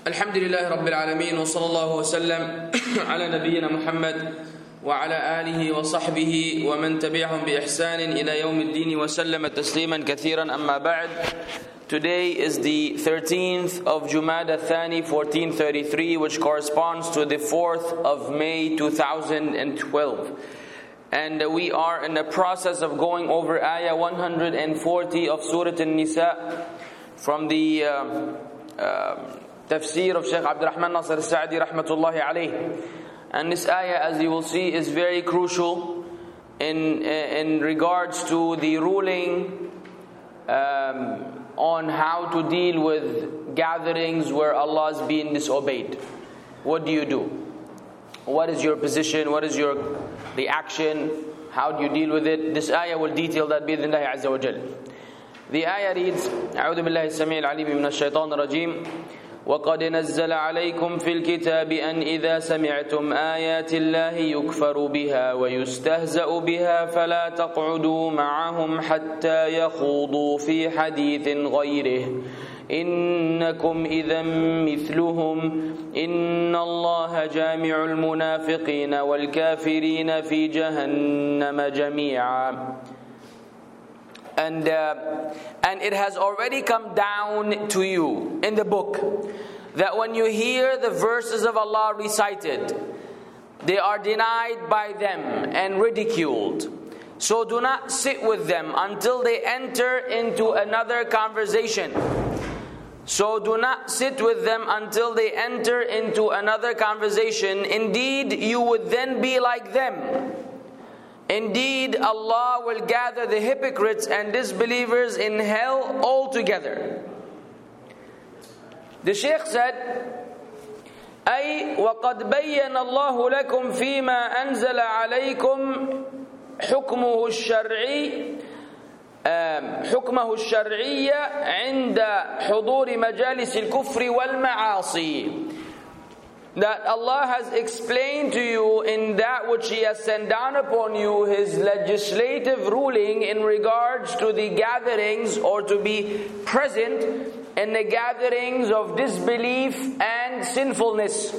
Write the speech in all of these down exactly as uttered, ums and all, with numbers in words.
الحمد لله رب العالمين وصلى الله وسلم على نبينا محمد وعلى آله وصحبه ومن تبعهم بإحسان إلى يوم الدين وسلم تسليما كثيرا أما بعد. Today is the thirteenth of Jumada Thani fourteen thirty-three, which corresponds to the fourth of May two thousand twelve. And we are in the process of going over Ayah one hundred forty of Surah An-Nisa from the uh, uh, Tafsir of Shaykh Abdul Rahman Nasir Sa'di rahmatullahi alayh. And this ayah, as you will see, is very crucial in in regards to the ruling um, on how to deal with gatherings where Allah is being disobeyed. What do you do? What is your position? What is your reaction? How do you deal with it? This ayah will detail that bi-idhnillahi azza wa jal. The ayah reads, A'udhu billahi as-sami' al-alim min ash-shaytan ar-rajim. وَقَدْ نَزَّلَ عَلَيْكُمْ فِي الْكِتَابِ أَنْ إِذَا سَمِعْتُمْ آيَاتِ اللَّهِ يُكْفَرُ بِهَا وَيُسْتَهْزَأُ بِهَا فَلَا تَقْعُدُوا مَعَهُمْ حَتَّى يَخُوضُوا فِي حَدِيثٍ غَيْرِهِ إِنَّكُمْ إِذًا مِثْلُهُمْ إِنَّ اللَّهَ جَامِعُ الْمُنَافِقِينَ وَالْكَافِرِينَ فِي جَهَنَّمَ جَمِيعًا. And uh, and it has already come down to you in the book that when you hear the verses of Allah recited, they are denied by them and ridiculed. So do not sit with them until they enter into another conversation. So do not sit with them until they enter into another conversation. Indeed, you would then be like them. Indeed, Allah will gather the hypocrites and disbelievers in hell all together. The Shaykh said, أي وقد بين الله لكم فيما أنزل عليكم حكمه الشرعي حكمه الشرعي عند حضور مجالس الكفر والمعاصي. That Allah has explained to you in that which He has sent down upon you His legislative ruling in regards to the gatherings, or to be present in the gatherings of disbelief and sinfulness.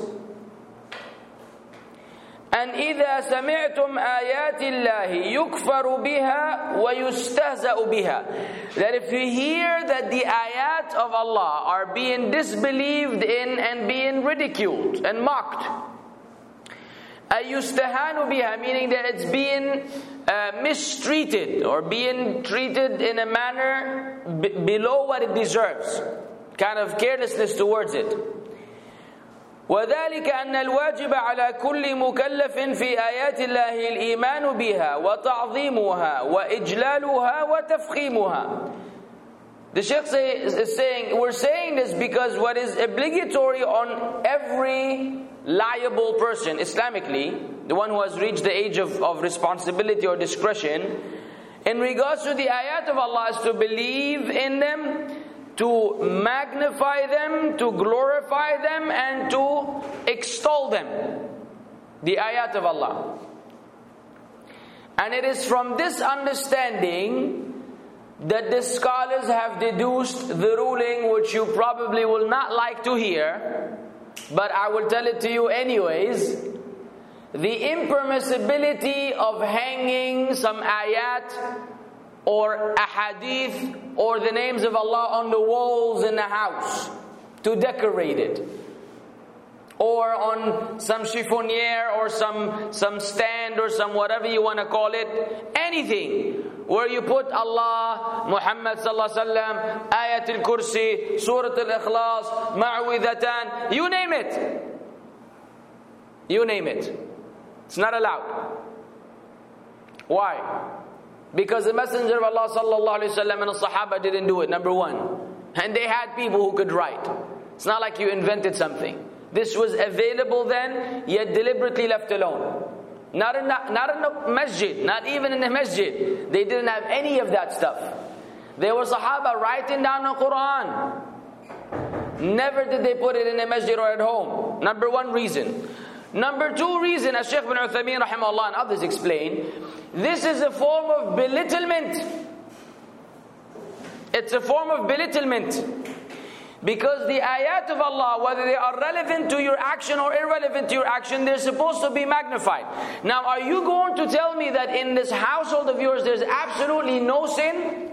And إِذَا سَمِعْتُمْ آيَاتِ اللَّهِ يُكْفَرُ بِهَا وَيُسْتَهْزَأُ بِهَا. That if you hear that the ayat of Allah are being disbelieved in and being ridiculed and mocked, أَيُسْتَهَانُ بِهَا, meaning that it's being uh, mistreated or being treated in a manner b- below what it deserves, kind of carelessness towards it. وذلك أن الواجب على كل مكلف في آيات الله الإيمان بها وتعظيمها وإجلالها وتفخيمها. The Shaykh say, is saying, we're saying this because what is obligatory on every liable person Islamically, the one who has reached the age of, of responsibility or discretion, in regards to the ayat of Allah, is to believe in them, to magnify them, to glorify them, and to extol them, the ayat of Allah. And it is from this understanding that the scholars have deduced the ruling, which you probably will not like to hear, but I will tell it to you anyways: the impermissibility of hanging some ayat or ahadith or the names of Allah on the walls in the house to decorate it, or on some chiffonier or some some stand or some whatever you want to call it, anything where you put Allah, Muhammad sallallahu alaihi wasallam, Ayat al-Kursi, Surah al-Ikhlas, Ma'widhatan, you name it. You name it. It's not allowed. Why? Because the Messenger of Allah sallallahu alaihi wasallam and the Sahaba didn't do it, number one. And they had people who could write. It's not like you invented something. This was available then, yet deliberately left alone. Not in the, not in the masjid, not even in the masjid. They didn't have any of that stuff. There were Sahaba writing down the Quran. Never did they put it in the masjid or at home. Number one reason. Number two reason, as Shaykh bin Uthaymeen rahimahullah and others explain, this is a form of belittlement. It's a form of belittlement. Because the ayat of Allah, whether they are relevant to your action or irrelevant to your action, they're supposed to be magnified. Now, are you going to tell me that in this household of yours there's absolutely no sin?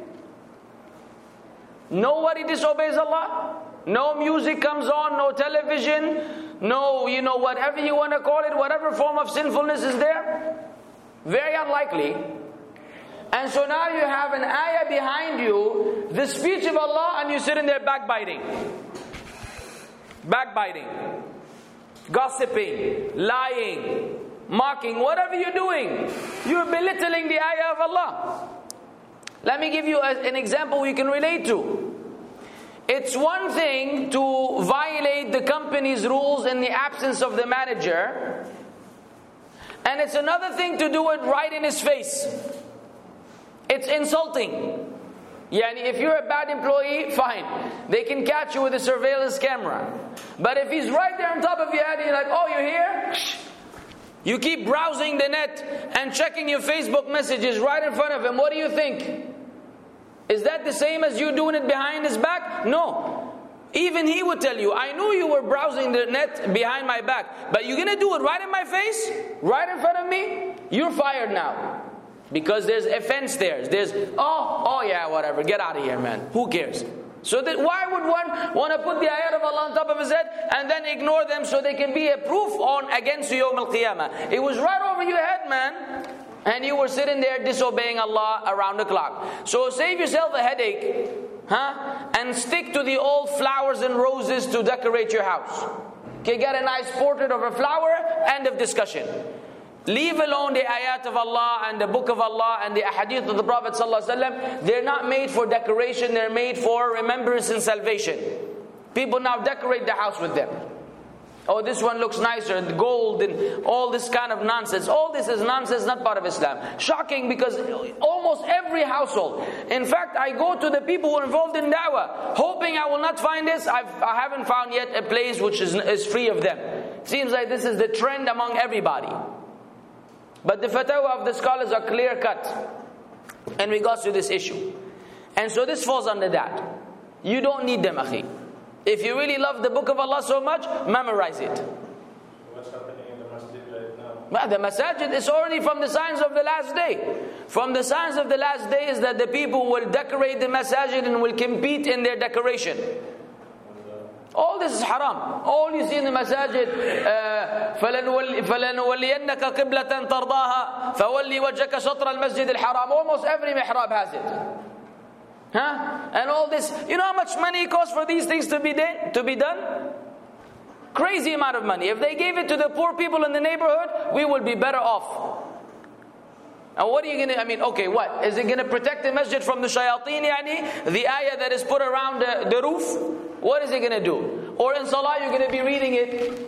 Nobody disobeys Allah? No music comes on, no television, no, you know, whatever you want to call it, whatever form of sinfulness is there? Very unlikely. And so now you have an ayah behind you, the speech of Allah, and you sit in there backbiting. Backbiting. Gossiping. Lying. Mocking. Whatever you're doing, you're belittling the ayah of Allah. Let me give you an example you can relate to. It's one thing to violate the company's rules in the absence of the manager, and it's another thing to do it right in his face. It's insulting. Yani if you're a bad employee, fine. They can catch you with a surveillance camera. But if he's right there on top of your head, you're like, oh, you're here? You keep browsing the net and checking your Facebook messages right in front of him. What do you think? Is that the same as you doing it behind his back? No. Even he would tell you, I knew you were browsing the net behind my back, but you're going to do it right in my face? Right in front of me? You're fired now. Because there's offense there. There's, oh, oh yeah, whatever. Get out of here, man. Who cares? So that why would one want to put the ayat of Allah on top of his head and then ignore them so they can be a proof on against you Yawm al-Qiyamah? It was right over your head, man. And you were sitting there disobeying Allah around the clock. So save yourself a headache, huh? And stick to the old flowers and roses to decorate your house. Okay, get a nice portrait of a flower, end of discussion. Leave alone the ayat of Allah and the book of Allah and the ahadith of the Prophet ﷺ. They're not made for decoration, they're made for remembrance and salvation. People now decorate the house with them. Oh, this one looks nicer, and gold and all this kind of nonsense. All this is nonsense, not part of Islam. Shocking, because almost every household. In fact, I go to the people who are involved in da'wah, hoping I will not find this. I've, I haven't found yet a place which is, is free of them. It seems like this is the trend among everybody. But the fatwa of the scholars are clear cut in regards to this issue. And so this falls under that. You don't need them, akhi. If you really love the book of Allah so much, memorize it. What's happening in the masjid right now? Well, the masajid is already from the signs of the last day. From the signs of the last day is that the people will decorate the masajid and will compete in their decoration. All this is haram. All you see in the masajid, فَلَنُوَلِّيَنَّكَ قِبْلَةً تَرْضَاهَا فَوَلِّي وَجَّكَ شَطْرَ الْمَسْجِدِ الْحَرَامِ. Almost every mihrab has it. Huh? And all this, you know how much money it costs for these things to be de- to be done? Crazy amount of money. If they gave it to the poor people in the neighborhood, we would be better off. And what are you going to, I mean, okay, what? Is it going to protect the masjid from the shayateen, yani? The ayah that is put around the, the roof? What is it going to do? Or in salah, you're going to be reading it.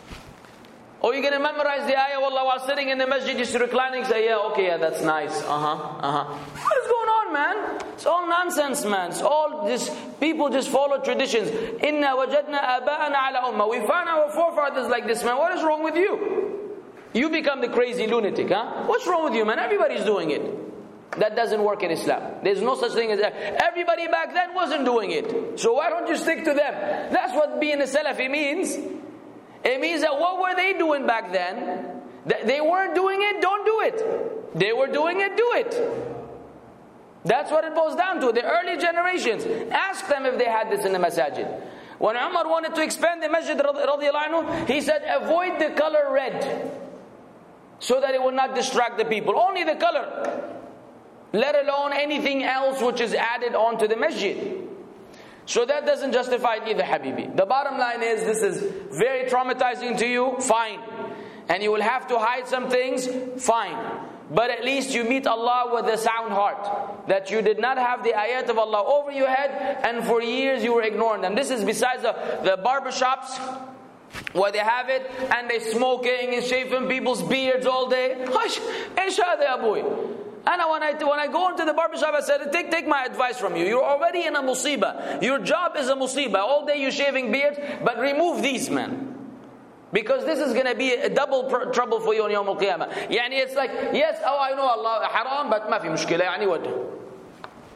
Or you're going to memorize the ayah, wallah, while sitting in the masjid, just reclining, say, yeah, okay, yeah, that's nice. Uh-huh, uh-huh. What is going on, man? It's all nonsense, man. It's all just, people just follow traditions. Inna wajadna aba'ana ala ummah. We found our forefathers like this, man. What is wrong with you? You become the crazy lunatic, huh? What's wrong with you, man? Everybody's doing it. That doesn't work in Islam. There's no such thing as that. Everybody back then wasn't doing it. So why don't you stick to them? That's what being a Salafi means. It means that what were they doing back then? They weren't doing it, don't do it. They were doing it, do it. That's what it boils down to. The early generations. Ask them if they had this in the masajid. When Umar wanted to expand the masjid, radiallahu anhu, he said, avoid the color red, so that it will not distract the people. Only the color. Let alone anything else which is added onto the masjid. So that doesn't justify it either, Habibi. The bottom line is, this is very traumatizing to you, fine. And you will have to hide some things, fine. But at least you meet Allah with a sound heart. That you did not have the ayat of Allah over your head, and for years you were ignoring them. This is besides the, the barbershops, where they have it, and they smoking and shaving people's beards all day. Hush, Insha'Allah, Abu. And when I, when I go into the barbershop, I said, take, take my advice from you. You're already in a musibah. Your job is a musibah. All day you're shaving beards, but remove these, man. Because this is going to be a double pr- trouble for you on Yawm al-Qiyamah. Yani it's like, yes, oh, I know Allah haram, but ma fi mushkila, yani what?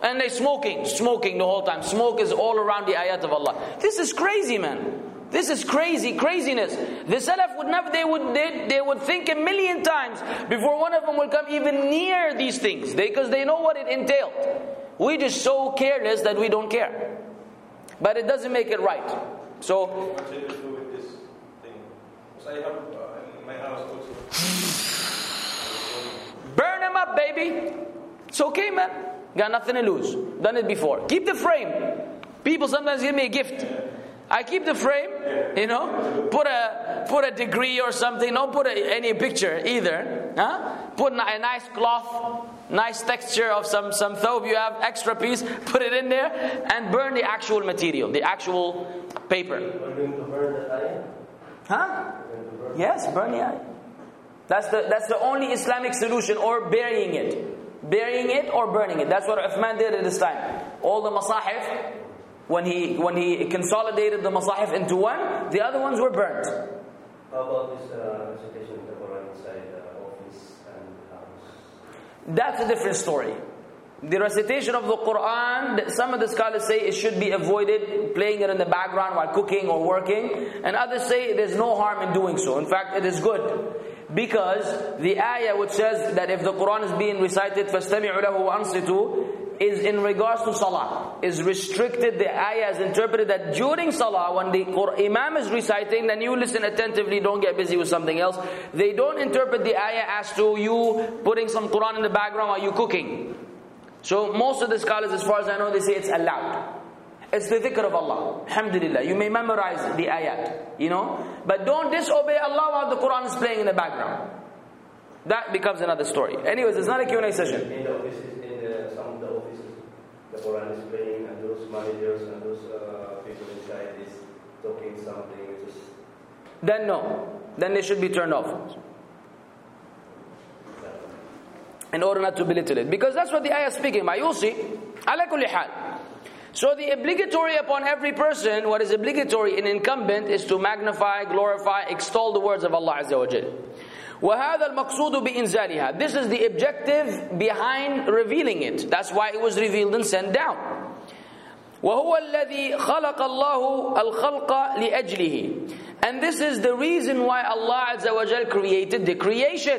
And they smoking, smoking the whole time. Smoke is all around the ayat of Allah. This is crazy, man. This is crazy, craziness. The Salaf would never, they would they, they would think a million times before one of them will come even near these things. Because they, they know what it entailed. We're just so careless that we don't care. But it doesn't make it right. So, what's it to do with this thing? Because I have uh, in my house also. Burn them up, baby. It's okay, man. Got nothing to lose. Done it before. Keep the frame. People sometimes give me a gift. I keep the frame, you know. Put a put a degree or something. Don't put a, any picture either. Huh? Put a nice cloth, nice texture of some some thobe you have, extra piece. Put it in there and burn the actual material, the actual paper. Are you going to burn the ayah? Huh? Yes, burn the ayah. That's the that's the only Islamic solution, or burying it, burying it or burning it. That's what Uthman did at this time. All the masahif. When he when he consolidated the masahif into one, the other ones were burnt. How about this uh, recitation of the Quran inside the office and house? That's a different story. The recitation of the Quran, some of the scholars say it should be avoided, playing it in the background while cooking or working, and others say there's no harm in doing so. In fact, it is good. Because the ayah which says that if the Quran is being recited, فَاسْتَمِعُوا لَهُ وَأَنصِتُوا, is in regards to salah, is restricted. The ayah is interpreted that during salah, when the imam is reciting, then you listen attentively, don't get busy with something else. They don't interpret the ayah as to you putting some Quran in the background while you cooking. So most of the scholars, as far as I know, they say it's allowed. It's the dhikr of Allah. Alhamdulillah. You may memorize the ayat, you know. But don't disobey Allah while the Quran is playing in the background. That becomes another story. Anyways, it's not a Q and A session. In the offices, in the, some of the offices, the Quran is playing, and those managers and those uh, people inside is talking something which is... Then no. Then they should be turned off. In order not to belittle it. Because that's what the ayah is speaking about. You'll see. Ala kulli hal. So the obligatory upon every person, what is obligatory in incumbent, is to magnify, glorify, extol the words of Allah Azza wa Jal. وَهَذَا الْمَقْصُودُ بِإِنزَالِهَا. This is the objective behind revealing it. That's why it was revealed and sent down. وَهُوَ الَّذِي خَلَقَ اللَّهُ الْخَلْقَ لِأَجْلِهِ. And this is the reason why Allah Azza wa Jal created the creation.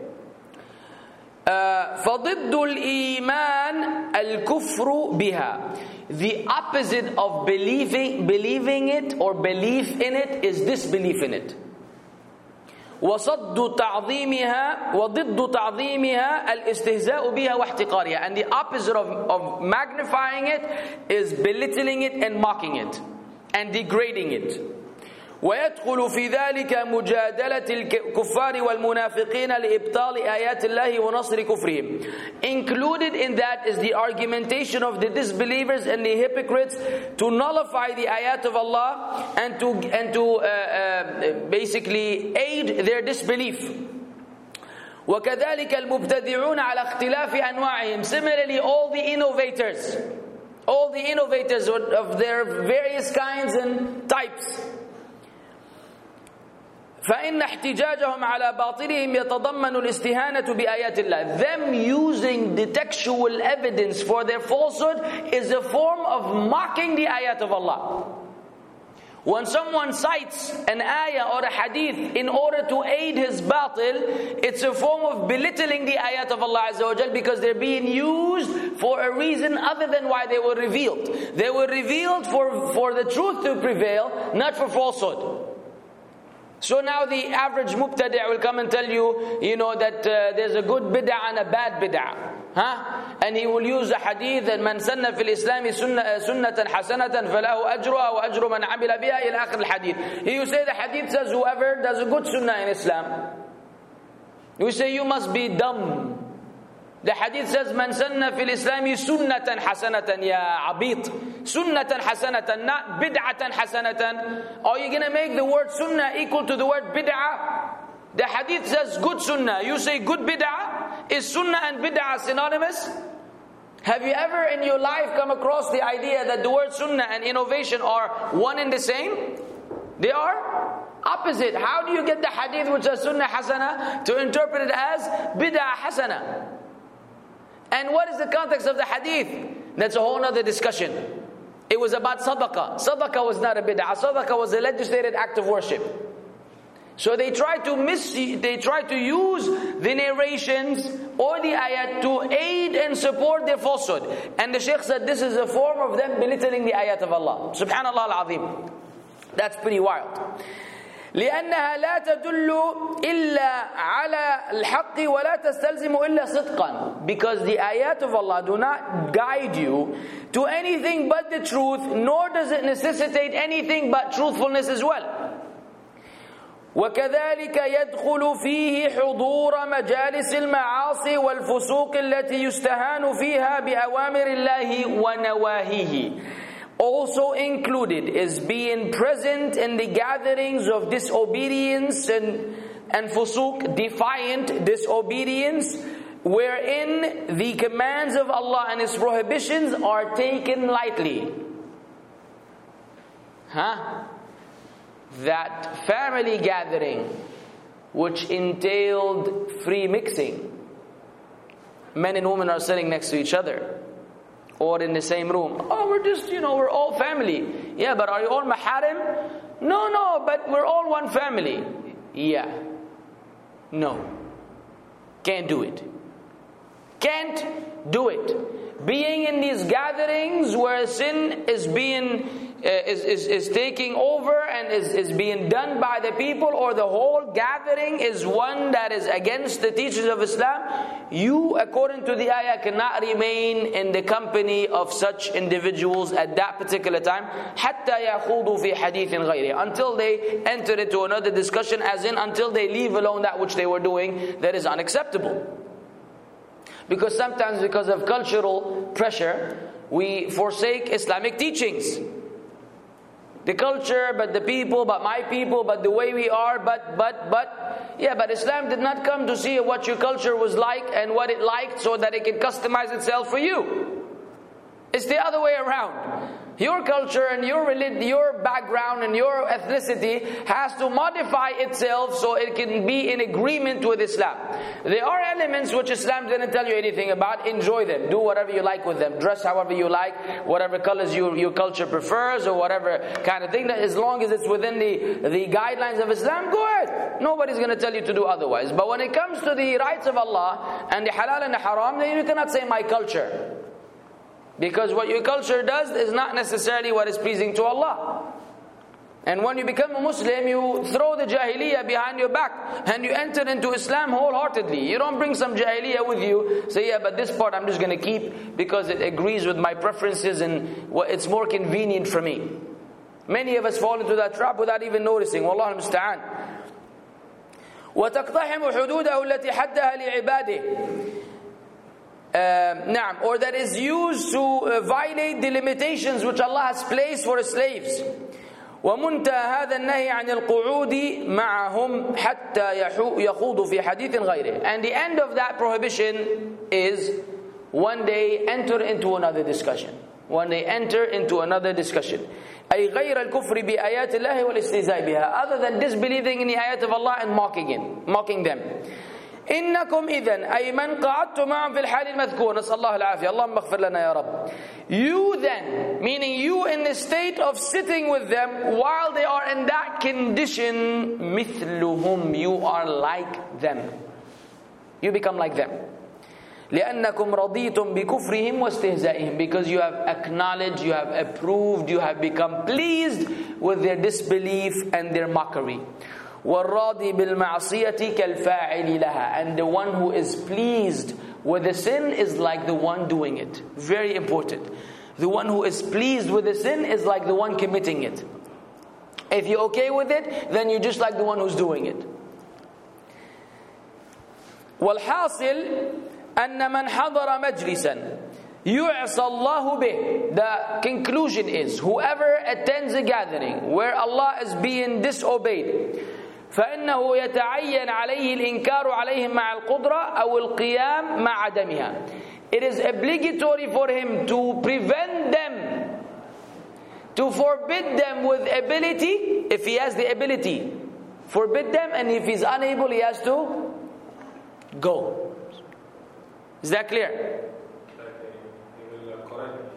Uh, فَضِدُّ الْإِيمَانِ الْكُفْرُ بِهَا. The opposite of believing, believing it or belief in it is disbelief in it. وَصَدُّ تَعْظِيمِهَا وَضِدُّ تَعْظِيمِهَا الْإِسْتِهْزَاءُ بِهَا وَاحْتِقَارِهَا. And the opposite of, of magnifying it is belittling it and mocking it and degrading it. ويدخل في ذلك مجادلة الكفار والمنافقين لإبطال آيات الله ونصر كفرهم. Included in that is the argumentation of the disbelievers and the hypocrites to nullify the ayat of Allah and to and to uh, uh, basically aid their disbelief. وكذلك المبتدعون على اختلاف أنواعهم. Similarly, all the innovators, all the innovators of their various kinds and types. فإن احتجاجهم على باطلهم يتضمن الاستهانة بآيات الله. Them using the textual evidence for their falsehood is a form of mocking the ayat of Allah. When someone cites an ayah or a hadith in order to aid his batil, it's a form of belittling the ayat of Allah Azza wa Jal, because they're being used for a reason other than why they were revealed. They were revealed for, for the truth to prevail, not for falsehood. So now the average mubtadi' will come and tell you, you know, that uh, there's a good bid'ah and a bad bid'ah. Huh? And he will use a hadith that man sanna fil islami sunnatan hasanatan falahu ajruha wa ajru man amila biha ila akhir al-hadith. He will say the hadith says whoever does a good sunnah in Islam. You say you must be dumb. The hadith says man sanna fil islami sunnatan hasanatan ya abit. Sunnatan hasanatan, not bid'atan hasanatan. Are you going to make the word sunnah equal to the word bid'ah? The hadith says good sunnah. You say good bid'ah? Is sunnah and bid'ah synonymous? Have you ever in your life come across the idea that the word sunnah and innovation are one and the same? They are opposite. How do you get the hadith which says sunnah hasana to interpret it as bid'ah hasana? And what is the context of the hadith? That's a whole other discussion. It was about sadaqah. Sadaqah was not a bid'ah. Sadaqah was a legislated act of worship. So they try to mis they try to use the narrations or the ayat to aid and support their falsehood. And the Shaykh said this is a form of them belittling the ayat of Allah. Subhanallah al-Azim. That's pretty wild. لأنها لا تدل إلا على الحق ولا تستلزم إلا صدقا. Because the ayat of Allah do not guide you to anything but the truth, nor does it necessitate anything but truthfulness as well. وكذلك يدخل فيه حضور مجالس المعاصي والفسوق التي يستهان فيها بأوامر الله ونواهيه. Also included is being present in the gatherings of disobedience and, and fusuq, defiant disobedience, wherein the commands of Allah and His prohibitions are taken lightly. Huh? That family gathering which entailed free mixing. Men and women are sitting next to each other or in the same room. Oh, we're just, you know, we're all family. Yeah, but are you all maharim? No, no, but we're all one family. Yeah. No. Can't do it. Can't do it. Being in these gatherings where sin is being uh, is, is, is taking over and is, is being done by the people, or the whole gathering is one that is against the teachings of Islam, you, according to the ayah, cannot remain in the company of such individuals at that particular time, حَتَّى يَخُوضُوا فِي حَدِيثٍ غَيْرِهِ, until they enter into another discussion, as in until they leave alone that which they were doing that is unacceptable. Because sometimes, because of cultural pressure, we forsake Islamic teachings. The culture, but the people, but my people, but the way we are, but, but, but. Yeah, but Islam did not come to see what your culture was like and what it liked so that it can customize itself for you. It's the other way around. Your culture and your religion, your background and your ethnicity has to modify itself so it can be in agreement with Islam. There are elements which Islam didn't tell you anything about. Enjoy them. Do whatever you like with them. Dress however you like, whatever colors you, your culture prefers, or whatever kind of thing. That as long as it's within the, the guidelines of Islam, go ahead. Nobody's going to tell you to do otherwise. But when it comes to the rights of Allah and the halal and the haram, then you cannot say my culture. Because what your culture does is not necessarily what is pleasing to Allah. And when you become a Muslim, you throw the jahiliyyah behind your back and you enter into Islam wholeheartedly. You don't bring some jahiliyyah with you, say, yeah, but this part I'm just going to keep because it agrees with my preferences and it's more convenient for me. Many of us fall into that trap without even noticing. Wallahu musta'an. وَتَقْتَحِمُ حُدُودَهُ الَّتِي حَدَّهَا لِعِبَادِهِ. Um, نعم, or that is used to uh, violate the limitations which Allah has placed for His slaves. ومنتهى هذا النهي عن القعود معهم حتى يخوضوا في حديث غيره. And the end of that prohibition is one day enter into another discussion. One day enter into another discussion. أي غير الكفر بآيات الله والاستهزاء بها. Other than disbelieving in the ayat of Allah and mocking it, mocking them. إنكم إذن أي من قعدتم معهم في الحال المذكور. نسأل الله العافية. اللهم اغفر لنا يا رب. You then, meaning you in the state of sitting with them while they are in that condition, مثلهم, you are like them. You become like them. لأنكم رضيتم بكفرهم واستهزائهم, because you have acknowledged, you have approved, you have become pleased with their disbelief and their mockery. وَالرَّاضِي بِالْمَعْصِيَةِ كَالْفَاعِلِ لَهَا. And the one who is pleased with the sin is like the one doing it. Very important. The one who is pleased with the sin is like the one committing it. If you're okay with it, then you're just like the one who's doing it. وَالْحَاصِلِ أَنَّ مَنْ حَضَرَ مَجْلِسًا يُعْصَى اللَّهُ بِهِ. The conclusion is, whoever attends a gathering where Allah is being disobeyed, فإنه يتعين عليه الإنكار عليهم مع القدرة أو القيام مع عدمها. It is obligatory for him to prevent them, to forbid them with ability, if he has the ability. Forbid them, and if he's unable, he has to go. Is that clear? He will correct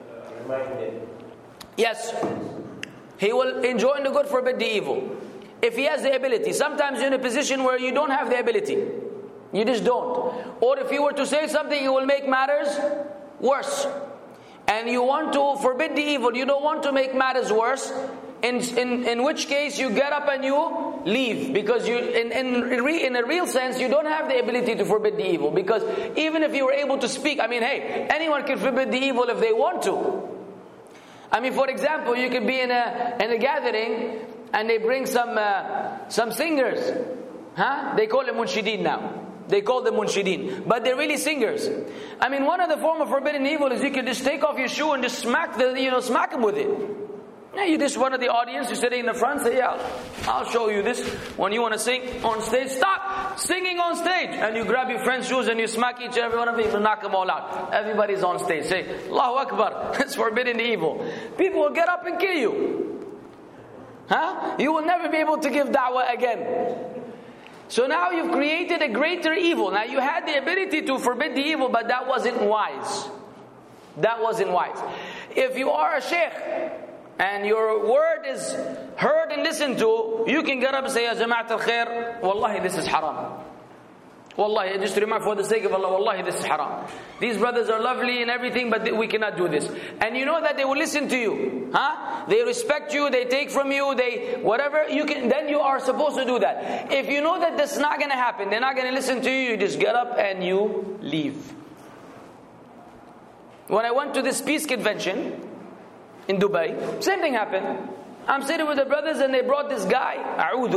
remind him. Yes. He will enjoin the good, forbid the evil. If he has the ability. Sometimes you're in a position where you don't have the ability. You just don't. Or if you were to say something, it will make matters worse. And you want to forbid the evil. You don't want to make matters worse. In, in, in which case you get up and you leave. Because you, in, in, in a real sense, you don't have the ability to forbid the evil. Because even if you were able to speak, I mean, hey, anyone can forbid the evil if they want to. I mean, for example, you could be in a in a gathering and they bring some uh, some singers, huh? They call them munshideen now. They call them munshideen, but they're really singers. I mean, one of the form of forbidden evil is you can just take off your shoe and just smack the you know smack them with it. Yeah, you just one of the audience, you're sitting in the front, say, yeah, I'll show you this. When you want to sing on stage, stop singing on stage. And you grab your friend's shoes and you smack each every one of them, you knock them all out. Everybody's on stage. Say, Allahu Akbar. It's forbidden evil. People will get up and kill you. Huh? You will never be able to give da'wah again. So now you've created a greater evil. Now you had the ability to forbid the evil, but that wasn't wise. That wasn't wise. If you are a sheikh, and your word is heard and listened to, you can get up and say, Ya Jama'at al-Khair, Wallahi, this is haram. Wallahi, just to remind for the sake of Allah, Wallahi, this is haram. These brothers are lovely and everything, but we cannot do this. And you know that they will listen to you. Huh? They respect you, they take from you, they, whatever, you can, then you are supposed to do that. If you know that that's not going to happen, they're not going to listen to you, you just get up and you leave. When I went to this peace convention, in Dubai, same thing happened. I'm sitting with the brothers and they brought this guy, A'udhu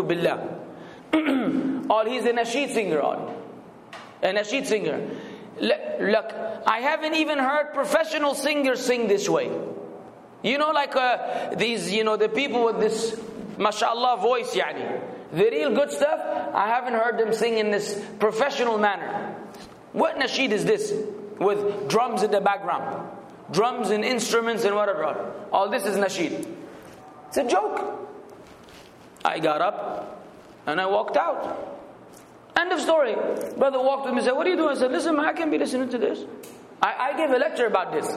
Billah. All he's a nasheed singer, all. A nasheed singer. Look, I haven't even heard professional singers sing this way. You know, like uh, these, you know, the people with this, mashallah, voice, yani. The real good stuff, I haven't heard them sing in this professional manner. What nasheed is this? With drums in the background. Drums and instruments and whatever. All this is nasheed. It's a joke. I got up and I walked out. End of story. Brother walked with me and said, what are you doing? I said, listen, man, I can't be listening to this. I, I gave a lecture about this.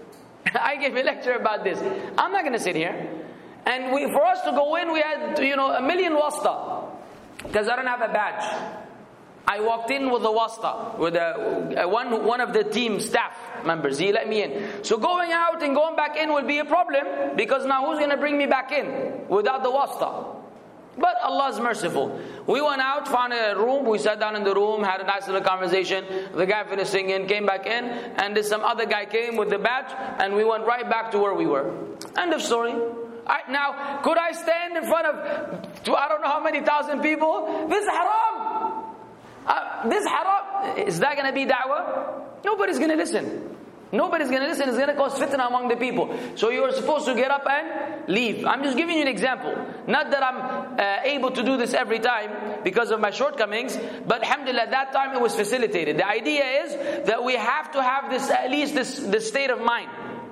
I gave a lecture about this. I'm not going to sit here. And we, for us to go in, we had, you know, a million wasta. Because I don't have a badge. I walked in with a wasta, with a, a one one of the team staff members. He let me in. So going out and going back in will be a problem, because now who's going to bring me back in without the wasta? But Allah is merciful. We went out, found a room, we sat down in the room, had a nice little conversation. The guy finished singing, came back in, and then some other guy came with the badge, and we went right back to where we were. End of story. I, now, could I stand in front of, I don't know how many thousand people? This is haram! Uh, this haram, is that going to be da'wah? Nobody's going to listen. Nobody's going to listen. It's going to cause fitna among the people. So you are supposed to get up and leave. I'm just giving you an example. Not that I'm uh, able to do this every time because of my shortcomings, but alhamdulillah, that time it was facilitated. The idea is that we have to have this, at least this, this state of mind.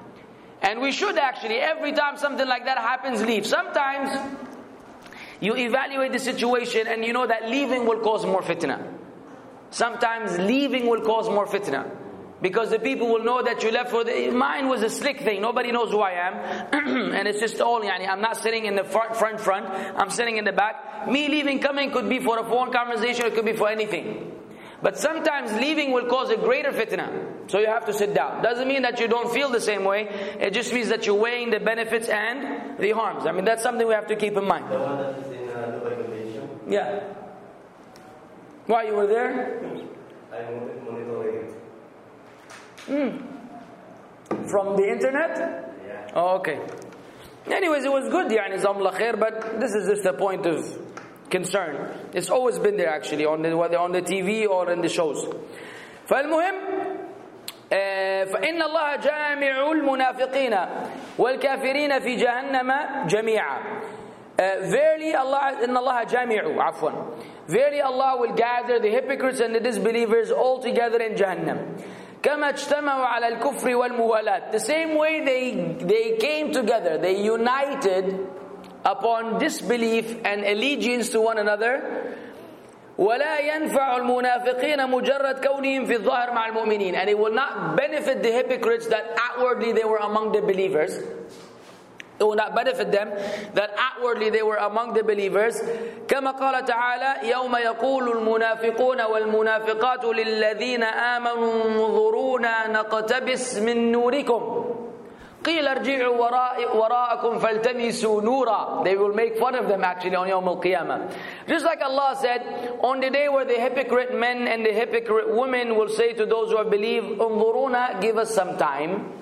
And we should actually, every time something like that happens, leave. Sometimes you evaluate the situation and you know that leaving will cause more fitna. Sometimes leaving will cause more fitna. Because the people will know that you left for the... Mine was a slick thing. Nobody knows who I am. And it's just all... Yani, I'm not sitting in the front, front, front. I'm sitting in the back. Me leaving, coming could be for a phone conversation. It could be for anything. But sometimes leaving will cause a greater fitna. So you have to sit down. Doesn't mean that you don't feel the same way. It just means that you're weighing the benefits and the harms. I mean, that's something we have to keep in mind. The one that is in uh, Dubai Convention? Yeah. Why, you were there? I'm monitoring it. Hmm. From the internet? Yeah. Oh, okay. Anyways, it was good, yani, Zamla Khair, but this is just a point of concern. It's always been there actually, on the, whether on the T V or in the shows. فالمهم فإن الله جامع المنافقين والكافرين في جهنم جميعا. Verily Allah, إن الله جامع, عفوا. Verily Allah will gather the hypocrites and the disbelievers all together in Jahannam. كما اجتمعوا على الكفر والموالاة. The same way they they came together, they united upon disbelief and allegiance to one another. وَلَا يَنْفَعُ الْمُنَافِقِينَ مُجَرَّدْ كَوْنِهِمْ فِي الظَّاهِرِ مَعَ الْمُؤْمِنِينَ. And it will not benefit the hypocrites that outwardly they were among the believers. It will not benefit them that outwardly they were among the believers. كما قال تعالى يوم يقول المنافقون والمنافقات للذين آمنوا انظرونا نقتبس من نوركم قيل ارجعوا وراء وراءكم فالتمسوا نورا. They will make fun of them actually on Yawm al-Qiyamah. Just like Allah said, on the day where the hypocrite men and the hypocrite women will say to those who have believed, انظرونا, give us some time.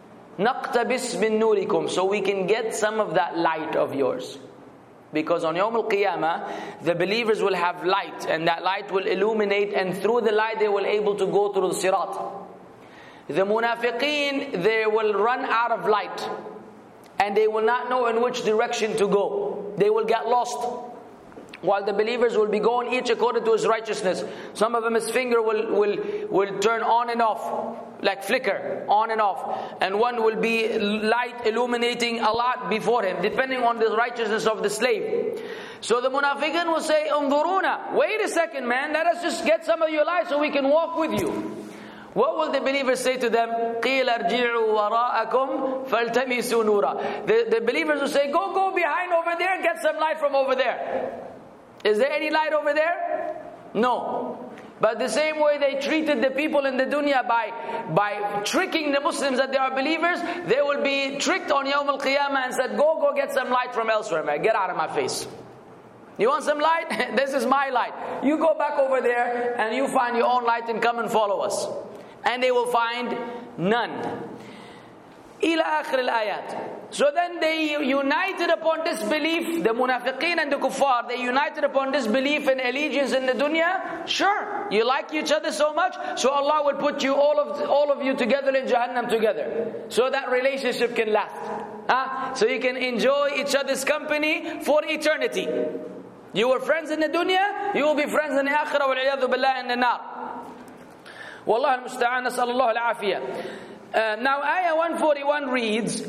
نقتبس من نوركم, so we can get some of that light of yours. Because on Yawm al-Qiyamah, the believers will have light, and that light will illuminate, and through the light they will able to go through the sirat. The munafiqeen, they will run out of light, and they will not know in which direction to go. They will get lost. While the believers will be going each according to his righteousness. Some of them, his finger will, will, will turn on and off, like flicker, on and off. And one will be light illuminating a lot before him, depending on the righteousness of the slave. So the munafiqin will say, Unzuruna, wait a second man, let us just get some of your light so we can walk with you. What will the believers say to them? قِيلَ ارْجِعُوا وَرَاءَكُمْ فَالْتَمِسُوا نُورًا. The, the believers will say, go, go behind over there, get some light from over there. Is there any light over there? No. But the same way they treated the people in the dunya by, by tricking the Muslims that they are believers, they will be tricked on Yawm al-Qiyamah and said, go, go get some light from elsewhere, man. Get out of my face. You want some light? This is my light. You go back over there and you find your own light and come and follow us. And they will find none. إلى آخر الآيات. So then they united upon this belief, the munafiqeen and the kuffar, they united upon this belief and allegiance in the dunya. Sure, you like each other so much, so Allah will put you all of all of you together in Jahannam together, so that relationship can last. Huh? So you can enjoy each other's company for eternity. You were friends in the dunya, you will be friends in the akhirah, wal-'iyadhu billah, in the nar. Wallahu al-musta'an, nas'alullah al-afiyah. Uh, now ayah one forty-one reads,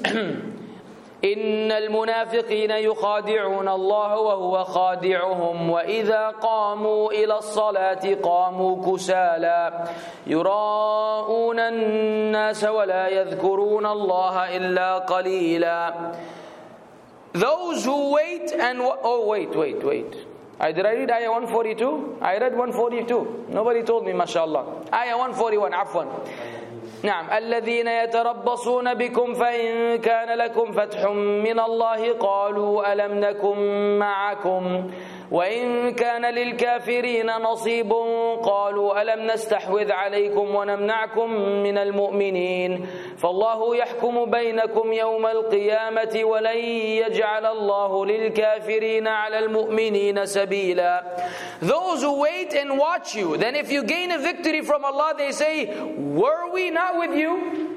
إن المنافقين يخادعون الله وهو خادعهم وإذا قاموا إلى الصلاة قاموا كسالى يراءون الناس ولا يذكرون الله إلا قليلا. Those who wait and oh wait wait wait I did I read ayah one forty-two? I read one forty-two. Nobody told me, mashallah. Ayah one forty-one, afwan. نعم الذين يتربصون بكم فإن كان لكم فتح من الله قالوا ألم نكن معكم وإن كان للكافرين نصيب قالوا ألم نستحوذ عليكم ونمنعكم من المؤمنين فالله يحكم بينكم يوم القيامة ولن يجعل الله للكافرين على المؤمنين سبيلا. Those who wait and watch you, then if you gain a victory from Allah, they say, were we not with you?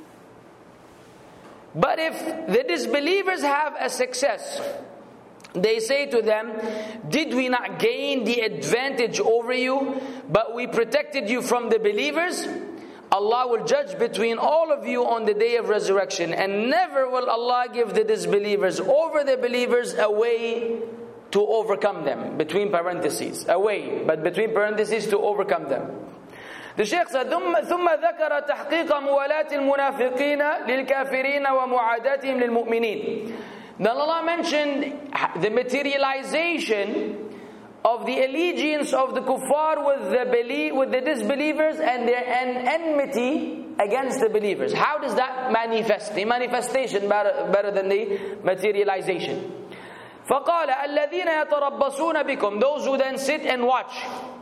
But if the disbelievers have a success, they say to them, did we not gain the advantage over you, but we protected you from the believers? Allah will judge between all of you on the day of resurrection, and never will Allah give the disbelievers over the believers a way to overcome them. Between parentheses, a way, but between parentheses, to overcome them. The Shaykh said, ثم ذكر تحقيق موالاة المنافقين للكافرين ومعاداتهم للمؤمنين. Then Allah mentioned the materialization of the allegiance of the kuffar with the belief, with the disbelievers, and their en- enmity against the believers. How does that manifest? The manifestation better, better than the materialization. فقال الذين يتربصون بكم, those who then sit and watch.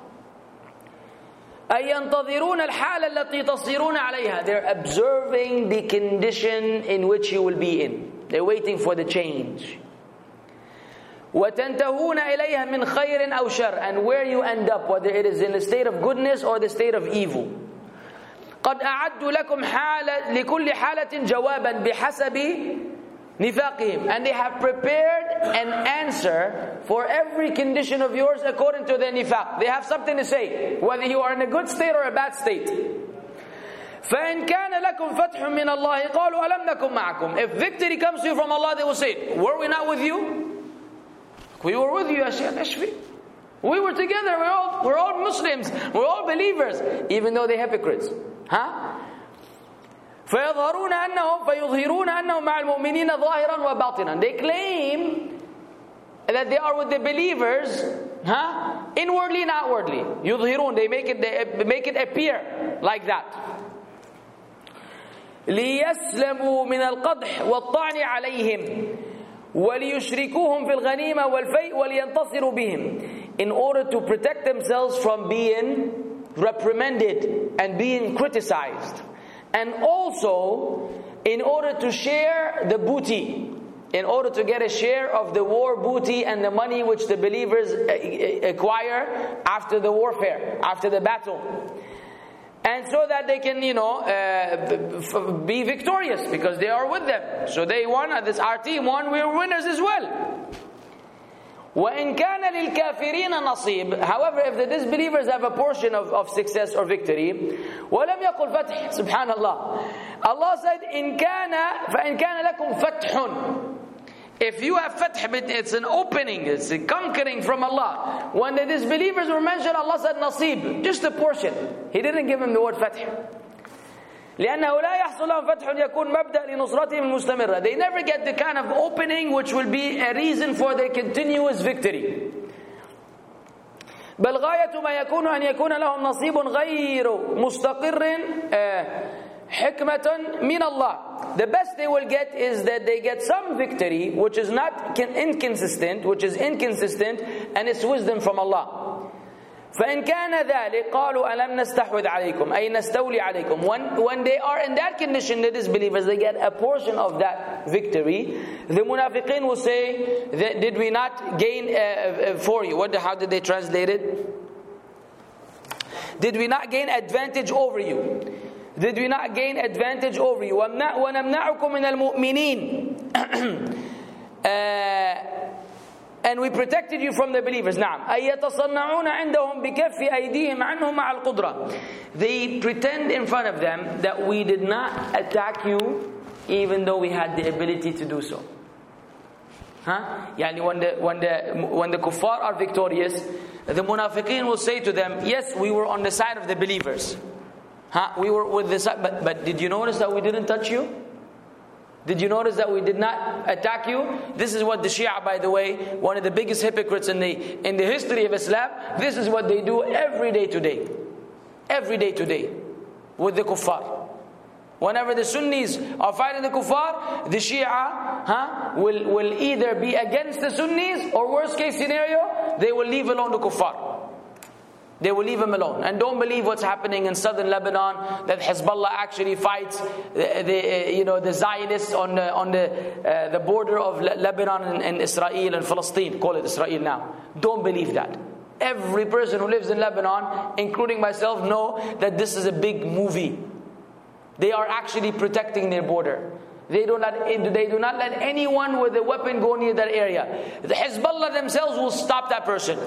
أي ينتظرون الحالة التي تصيرون عليها. They're observing the condition in which you will be in. They're waiting for the change. وَتَنْتَهُونَ إِلَيْهَا مِنْ خَيْرٍ أَوْ شَرٍ. And where you end up, whether it is in the state of goodness or the state of evil. قَدْ أَعَدُّ لَكُمْ حَالَ لِكُلِّ حَالَةٍ جَوَابًا بِحَسَبِ نِفَاقِهِمْ. And they have prepared an answer for every condition of yours according to their nifaq. They have something to say, whether you are in a good state or a bad state. فَإِنْ كَانَ لَكُمْ فَتْحٌ مِّنَ اللَّهِ قَالُوا أَلَمْ نَكُمْ مَعَكُمْ. If victory comes to you from Allah, they will say, were we not with you? We were with you, Ya Shaykh Ashfi. We were together, we're all, we're all Muslims, we're all believers, even though they're hypocrites. Huh? فَيَظْهَرُونَ أَنَّهُمْ فَيُظْهِرُونَ أَنَّهُمْ مَعَ الْمُؤْمِنِينَ ظَاهِرًا وَبَاطِنًا. They claim that they are with the believers, huh? Inwardly and outwardly. يُظْهِرُونَ, they make it, they make it appear like that. لِيَسْلَمُوا مِنَ الْقَدْحِ وَالطَّعْنِ عَلَيْهِمْ وَلِيُشْرِكُوهُمْ فِي الْغَنِيمَةِ وَالْفَيْءِ وَلِيَنْتَصِرُوا بِهِمْ. In order to protect themselves from being reprimanded and being criticized. And also, in order to share the booty, in order to get a share of the war booty and the money which the believers acquire after the warfare, after the battle. And so that they can, you know, uh, be victorious because they are with them. So they won, this our team won, we are winners as well. وَإِنْ كَانَ لِلْكَافِرِينَ نَصِيبٌ. However, if the disbelievers have a portion of, of success or victory, وَلَمْ يَقُلْ فَتْحٍ. Subhanallah. Allah said, إِنْ كَانَ فَإِنْ كَانَ لَكُمْ فَتْحٌ. If you have fath, it's an opening, it's a conquering from Allah. When the disbelievers were mentioned, Allah said nasib, just a portion. He didn't give him the word fath. لأنه لا يحصل لهم فتح يكون مبدأ لنصرتهم المستمرة. They never get the kind of opening which will be a reason for their continuous victory. بل غاية ما يكون أن يكون لهم نصيب غير مستقر حكمة من الله. The best they will get is that they get some victory which is not inconsistent, which is inconsistent, and it's wisdom from Allah. فإن كان ذلك قالوا ألم نستحوذ عليكم أي نستولي عليكم. When, when they are in that condition, the disbelievers, they get a portion of that victory. The munafiqeen will say, did we not gain uh, for you? What, how did they translate it? Did we not gain advantage over you? Did we not gain advantage over you? وَنَمْنَعُكُمْ مِنَ الْمُؤْمِنِينَ. And we protected you from the believers. نعم. أَيَّتَصَنَّعُونَ عِنْدَهُمْ بِكَفِّ أَيْدِيهِمْ عَنْهُمْ مَعَ الْقُدْرَةِ. They pretend in front of them that we did not attack you even though we had the ability to do so. Huh? Yani when the, when the, when the kuffar are victorious, the munafiqeen will say to them, yes, we were on the side of the believers. Huh? We were with the side, but, but did you notice that we didn't touch you? Did you notice that we did not attack you? This is what the Shia, by the way, one of the biggest hypocrites in the in the history of Islam, this is what they do every day today. Every day today. With the kuffar. Whenever the Sunnis are fighting the kuffar, the Shia huh, will, will either be against the Sunnis, or worst case scenario, they will leave alone the kuffar. They will leave him alone. And don't believe what's happening in southern Lebanon, that Hezbollah actually fights the, the you know the Zionists on the, on the uh, the border of Le- Lebanon and, and Israel and Palestine. Call it Israel now. Don't believe that. Every person who lives in Lebanon, including myself, know that this is a big movie. They are actually protecting their border. They do not they do not let anyone with a weapon go near that area. The Hezbollah themselves will stop that person.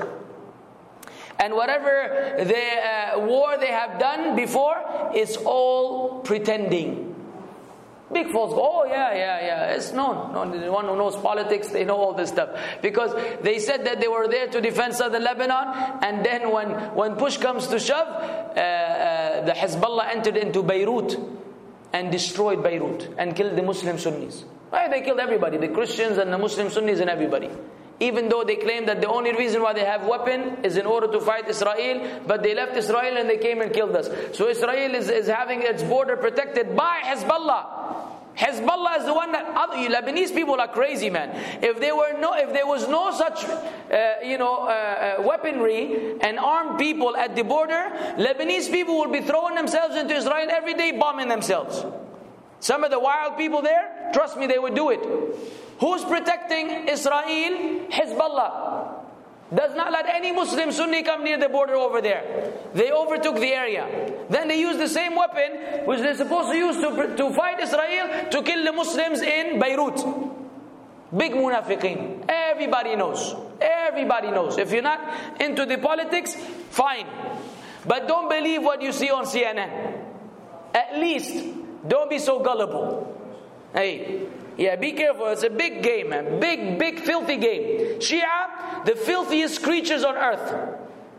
And whatever the uh, war they have done before, it's all pretending. Big folks go, oh yeah, yeah, yeah, it's known. No, the one who knows politics, they know all this stuff. Because they said that they were there to defend southern Lebanon, and then when, when push comes to shove, uh, uh, the Hezbollah entered into Beirut and destroyed Beirut and killed the Muslim Sunnis. Right? They killed everybody, the Christians and the Muslim Sunnis and everybody. Even though they claim that the only reason why they have weapon is in order to fight Israel, but they left Israel and they came and killed us. So Israel is, is having its border protected by Hezbollah. Hezbollah is the one that other Lebanese people are crazy, man. If there were no, if there was no such, uh, you know, uh, uh, weaponry and armed people at the border, Lebanese people would be throwing themselves into Israel every day, bombing themselves. Some of the wild people there, trust me, they would do it. Who's protecting Israel? Hezbollah. Does not let any Muslim Sunni come near the border over there. They overtook the area. Then they use the same weapon which they're supposed to use to, to fight Israel to kill the Muslims in Beirut. Big munafiqeen. Everybody knows. Everybody knows. If you're not into the politics, fine. But don't believe what you see on C N N. At least, don't be so gullible. Hey. Yeah, be careful. It's a big game, man. Big, big, filthy game. Shia, the filthiest creatures on earth.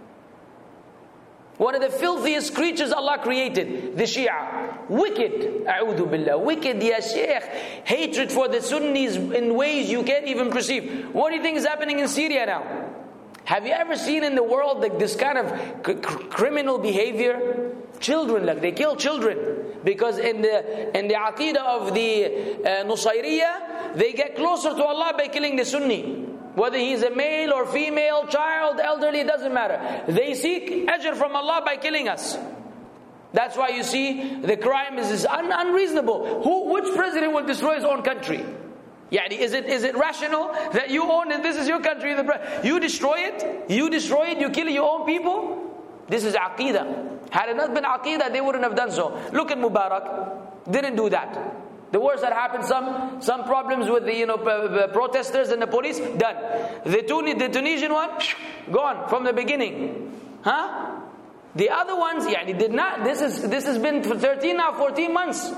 One of the filthiest creatures Allah created, the Shia. Wicked, a'udhu billah. Wicked, ya Shaykh. Hatred for the Sunnis in ways you can't even perceive. What do you think is happening in Syria now? Have you ever seen in the world like this kind of c- criminal behavior? Children, like they kill children. Because in the in the aqidah of the uh, Nusayriya, they get closer to Allah by killing the Sunni. Whether he's a male or female, child, elderly, it doesn't matter. They seek ajr from Allah by killing us. That's why you see the crime is, is un- unreasonable. Who, which president will destroy his own country? Yani, is it is it rational that you own it? This is your country. The pre- you destroy it. You destroy it. You kill your own people. This is aqidah. Had it not been aqidah, they wouldn't have done so. Look at Mubarak. Didn't do that. The worst that happened, some some problems with the you know p- p- protesters and the police, done. The Tun- the Tunisian one, gone from the beginning. Huh? The other ones, yeah, they did not. This is this has been for thirteen now, fourteen months.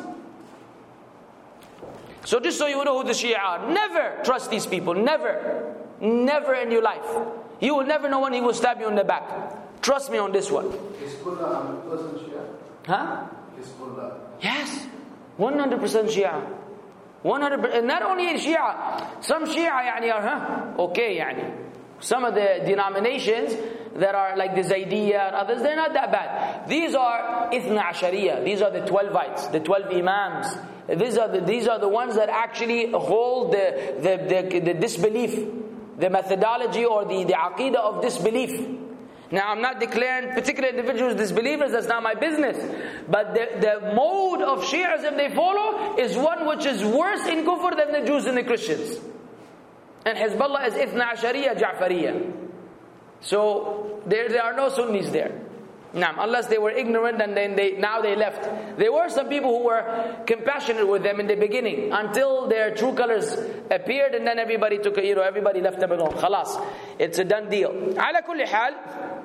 So just so you know who the Shia are, never trust these people. Never, never in your life. You will never know when he will stab you in the back. Trust me on this one. Hezbollah, one hundred percent Shia. Huh? Hezbollah. Yes. one hundred percent Shia. one hundred percent. And not only in Shia. Some Shia يعني are, huh? Okay, يعني. Some of the denominations that are like the Zaydiyya and others, they're not that bad. These are Ithna Ashariya. These are the twelveites, the twelve Imams. These are the, these are the ones that actually hold the, the, the, the disbelief, the methodology or the, the aqidah of disbelief. Now, I'm not declaring particular individuals disbelievers, that's not my business. But the, the mode of Shi'ism they follow is one which is worse in kufr than the Jews and the Christians. And Hezbollah is Ithna Ashariya Ja'fariya. So, there, there are no Sunnis there. Now, unless they were ignorant and then they now they left. There were some people who were compassionate with them in the beginning until their true colors appeared, and then everybody took you know everybody left them alone. Khalas, it's a done deal. على كل حال.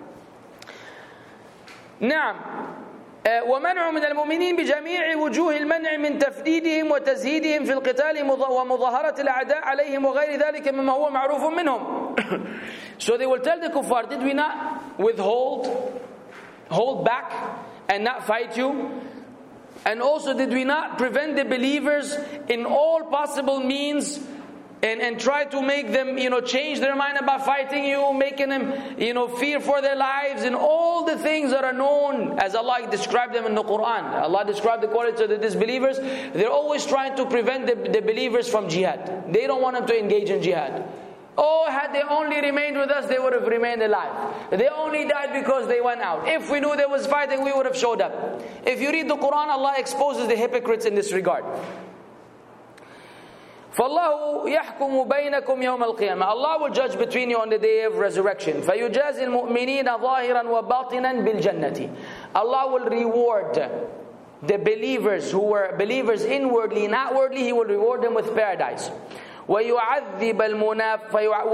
نعم. ومنع من المؤمنين بجميع وجوه المنع من تفديدهم وتزهيدهم في القتال ومظاهرة الأعداء عليهم وغير ذلك مما هو معروف منهم. So they will tell the kuffar, did we not withhold, hold back and not fight you? And also did we not prevent the believers in all possible means and, and try to make them, you know, change their mind about fighting you, making them, you know, fear for their lives and all the things that are known as Allah described them in the Quran. Allah described the qualities of the disbelievers. They're always trying to prevent the, the believers from jihad. They don't want them to engage in jihad. Oh, had they only remained with us, they would have remained alive. They only died because they went out. If we knew there was fighting, we would have showed up. If you read the Quran, Allah exposes the hypocrites in this regard. فَاللَّهُ يَحْكُمُ بَيْنَكُمْ يَوْمَ الْقِيَامَةِ Allah will judge between you on the day of resurrection. فَيُجَازِ الْمُؤْمِنِينَ ظَاهِرًا وَبَاطِنًا بِالْجَنَّةِ Allah will reward the believers who were believers inwardly and outwardly. He will reward them with paradise. وَيُعَذِّبَ الْمُنَافِقِينَ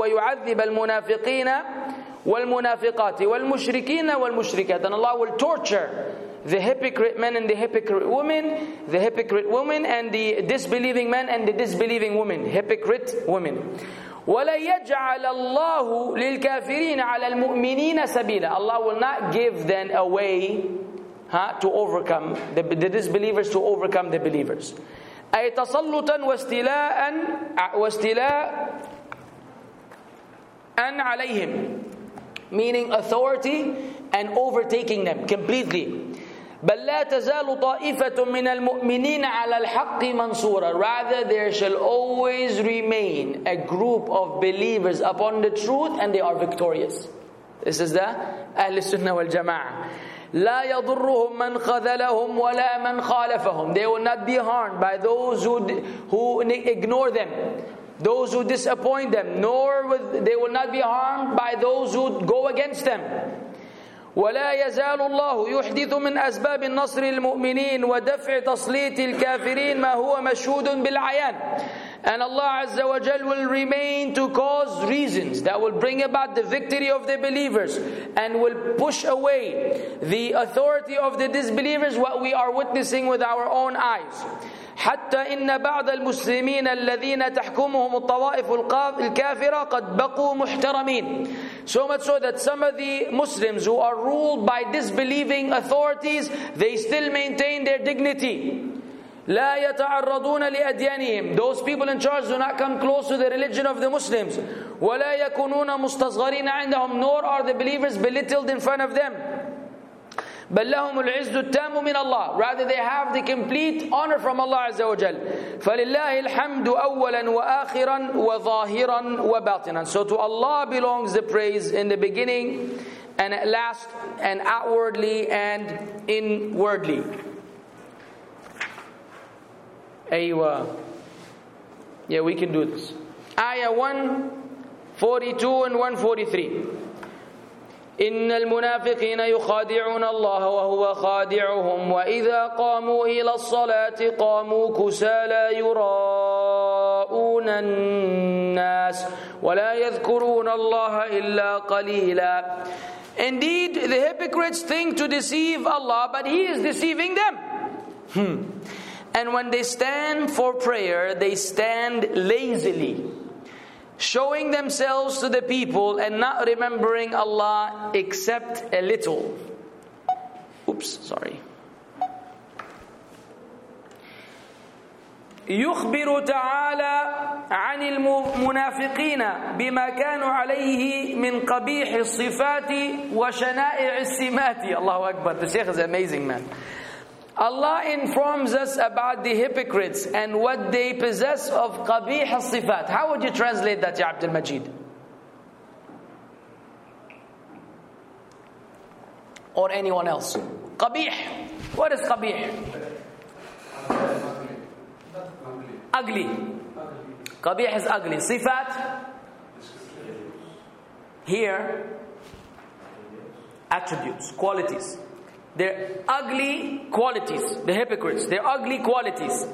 وَالْمُنَافِقَاتِ وَالْمُشْرِكِينَ وَالْمُشْرِكَاتِ And Allah will torture the hypocrite men and the hypocrite women, the hypocrite women and the disbelieving men and the disbelieving women, hypocrite women. وَلَا يَجْعَلَ اللَّهُ لِلْكَافِرِينَ عَلَى الْمُؤْمِنِينَ سَبِيلًا Allah will not give them a way huh, to overcome the, the disbelievers, to overcome the believers. أي تسلطا واستيلاء واستيلاء أن عليهم, meaning authority and overtaking them completely. بل لا تزال طائفة من المؤمنين على الحق منصورا Rather there shall always remain a group of believers upon the truth and they are victorious. This is the Ahl Sunnah wal Jama'ah. لا يضرهم من خذلهم ولا من خالفهم They will not be harmed by those who who ignore them, those who disappoint them, nor with, they will not be harmed by those who go against them. ولا يزال الله يحدث من أسباب النصر المؤمنين ودفع تسليط الكافرين ما هو مشهود بالعيان And Allah Azza wa Jal will remain to cause reasons that will bring about the victory of the believers and will push away the authority of the disbelievers, what we are witnessing with our own eyes. حتى إن بعض المسلمين الذين تحكمهم الطوائف الكافرة قد بقوا محترمين. So much so that some of the Muslims who are ruled by disbelieving authorities, they still maintain their dignity. لا يتعرضون لأديانهم. Those people in charge do not come close to the religion of the Muslims. ولا يكونون مستصغرين عندهم. Nor are the believers belittled in front of them. بل لهم العز التام من الله. Rather they have the complete honor from Allah عز وجل. فلله الحمد أولا وآخرا وظاهرا وباطنا. So to Allah belongs the praise in the beginning and at last and outwardly and inwardly. Aywa. Yeah, we can do this. Ayah one forty-two and one forty-three. إن المنافقين يخادعون الله وهو خادعهم وإذا قاموا إلى الصلاة قاموا كسالى يراءون الناس ولا يذكرون الله إلا قليلا. Indeed, the hypocrites think to deceive Allah, but He is deceiving them. Hmm. And when they stand for prayer, they stand lazily, showing themselves to the people and not remembering Allah except a little. Oops, sorry. يخبر تعالى عن المنافقين بما كانوا عليه من قبيح الصفات وشنائع السمات. الله أكبر. The Shaykh is amazing, man. Allah informs us about the hypocrites and what they possess of qabih al-sifat. How would you translate that, Ya Abdul Majid? Or anyone else? Qabih. What is qabih? Ugly. Qabih is ugly. Sifat? Here, attributes, qualities. They're ugly qualities. The hypocrites, they're ugly qualities.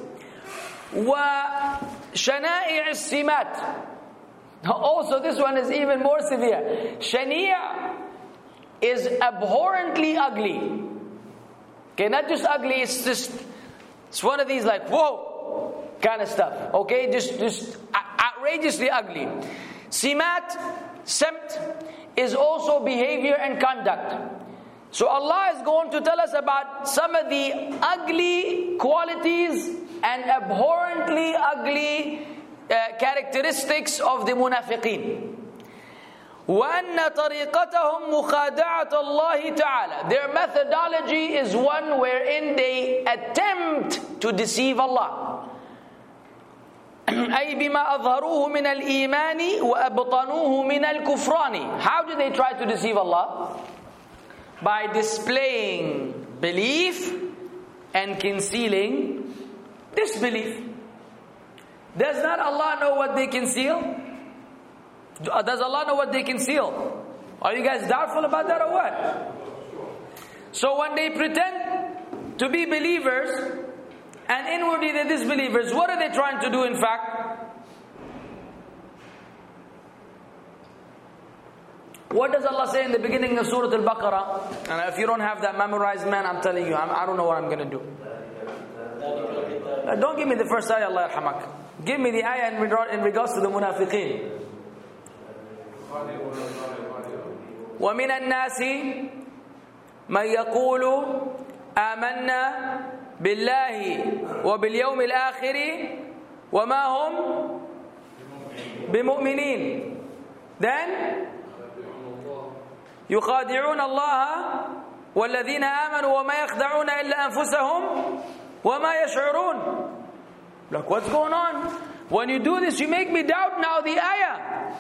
وَشَنَائِعِ السِّمَاتِ. Also, this one is even more severe. Shania is abhorrently ugly. Okay, not just ugly, it's just, it's one of these like, whoa, kind of stuff. Okay, just, just outrageously ugly. Simat, semt, is also behavior and conduct. So Allah is going to tell us about some of the ugly qualities and abhorrently ugly uh, characteristics of the munafiqeen. وَأَنَّ طَرِيقَتَهُمْ مُخَادَعَةَ اللَّهِ تَعَالَى. Their methodology is one wherein they attempt to deceive Allah. أي بما أظهروه من الإيمان وأبطنوه من الكفران. How do they try to deceive Allah? By displaying belief and concealing disbelief. Does not Allah know what they conceal? Does Allah know what they conceal? Are you guys doubtful about that or what? So when they pretend to be believers and inwardly they're disbelievers, what are they trying to do in fact? What does Allah say in the beginning of Surah Al-Baqarah? And if you don't have that memorized, man, I'm telling you, I'm, I don't know what I'm going to do. Uh, don't give me the first ayah, Allah yarhamak. Give me the ayah in, regard, in regards to the munafiqeen. وَمِنَ النَّاسِ مَنْ يَقُولُ آمَنَّا بِاللَّهِ وَبِالْيَوْمِ الْآخِرِ وَمَا هُمْ بِمُؤْمِنِينَ. Then يخادعون الله والذين آمنوا وما يخدعون إلا أنفسهم وما يشعرون. Look, what's going on? When you do this, you make me doubt now the ayah.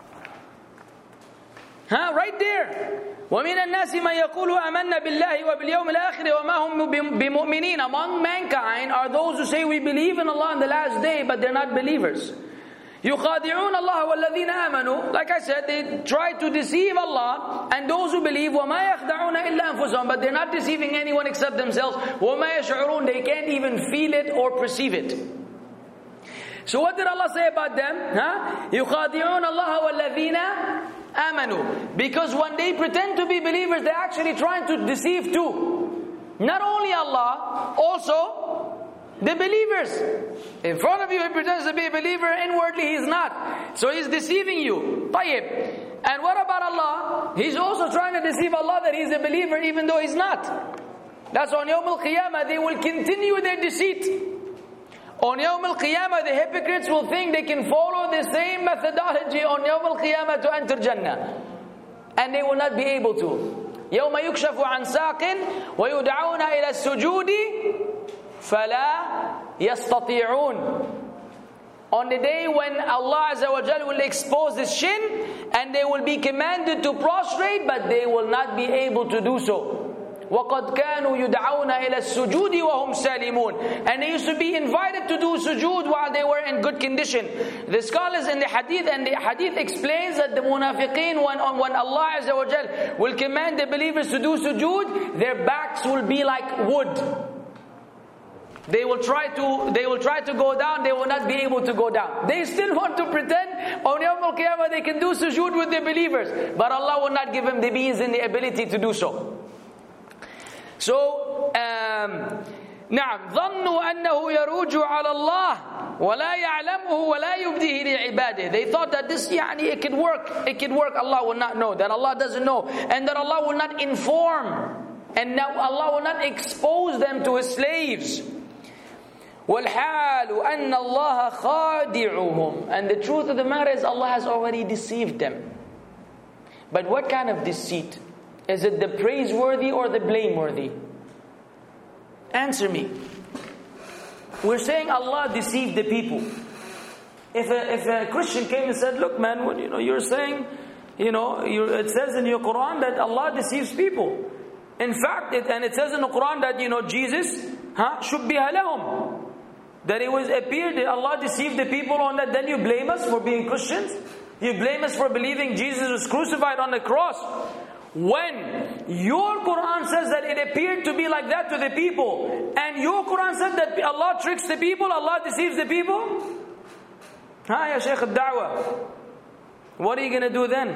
Huh? Right there. وَمِنَ النَّاسِ مَنْ يَقُولُ آمَنَّا بِاللَّهِ وَبِالْيَوْمِ الْآخِرِ وَمَا هُمْ بِمُؤْمِنِينَ. Among mankind are those who say we believe in Allah on the last day, but they're not believers. يُخَادِعُونَ اللَّهَ وَالَّذِينَ آمَنُوا. Like I said, they try to deceive Allah and those who believe. وَمَا يَخْدَعُونَ إِلَّا أَنفُسَهُم. But they're not deceiving anyone except themselves. وَمَا يَشْعُرُونَ. They can't even feel it or perceive it. So what did Allah say about them? Huh? يُخَادِعُونَ اللَّهَ وَالَّذِينَ آمَنُوا. Because when they pretend to be believers, they're actually trying to deceive too. Not only Allah, also the believers. In front of you he pretends to be a believer, inwardly he's not. So he's deceiving you. طيب. And what about Allah? He's also trying to deceive Allah that he's a believer even though he's not. That's on Yawm al-Qiyamah, they will continue their deceit. On Yawm al-Qiyamah, the hypocrites will think they can follow the same methodology on Yawm al-Qiyamah to enter Jannah. And they will not be able to. يَوْمَ يُكْشَفُ عَنْ سَاقٍ وَيُدْعَوْنَ إِلَى السُّجُودِ فَلَا يَسْتَطِيعُونَ. On the day when Allah Azza wa Jal will expose the shin, and they will be commanded to prostrate, but they will not be able to do so. وَقَدْ كَانُوا يُدْعَوْنَ إِلَى السُّجُودِ وَهُمْ سَالِمُونَ. And they used to be invited to do sujood while they were in good condition. The scholars in the hadith, and the hadith explains that the munafiqeen, when, when Allah Azza wa Jal will command the believers to do sujood, their backs will be like wood. They will try to they will try to go down, they will not be able to go down. They still want to pretend on Yawm al-Qiyamah they can do sujood with the believers, but Allah will not give them the means and the ability to do so. So, um, نعم ظنوا أنه يروج على الله ولا يعلمه ولا يبديه لعباده. They thought that this يعني it could work, it could work. Allah will not know, that Allah doesn't know, and that Allah will not inform, and now Allah will not expose them to His slaves. وَالْحَالُ أَنَّ اللَّهَ خَادِعُهُمْ. And the truth of the matter is Allah has already deceived them. But what kind of deceit? Is it the praiseworthy or the blameworthy? Answer me. We're saying Allah deceived the people. If a, if a Christian came and said, look man, what, you know, you're saying, you know, you're, it says in your Quran that Allah deceives people. In fact, it, and it says in the Quran that, you know, Jesus, huh, shubbiha lahum. That it was appeared that Allah deceived the people on that. Then you blame us for being Christians? You blame us for believing Jesus was crucified on the cross. When your Quran says that it appeared to be like that to the people, and your Quran said that Allah tricks the people, Allah deceives the people? Ha ya Shaykh al-Da'wah. What are you going to do then?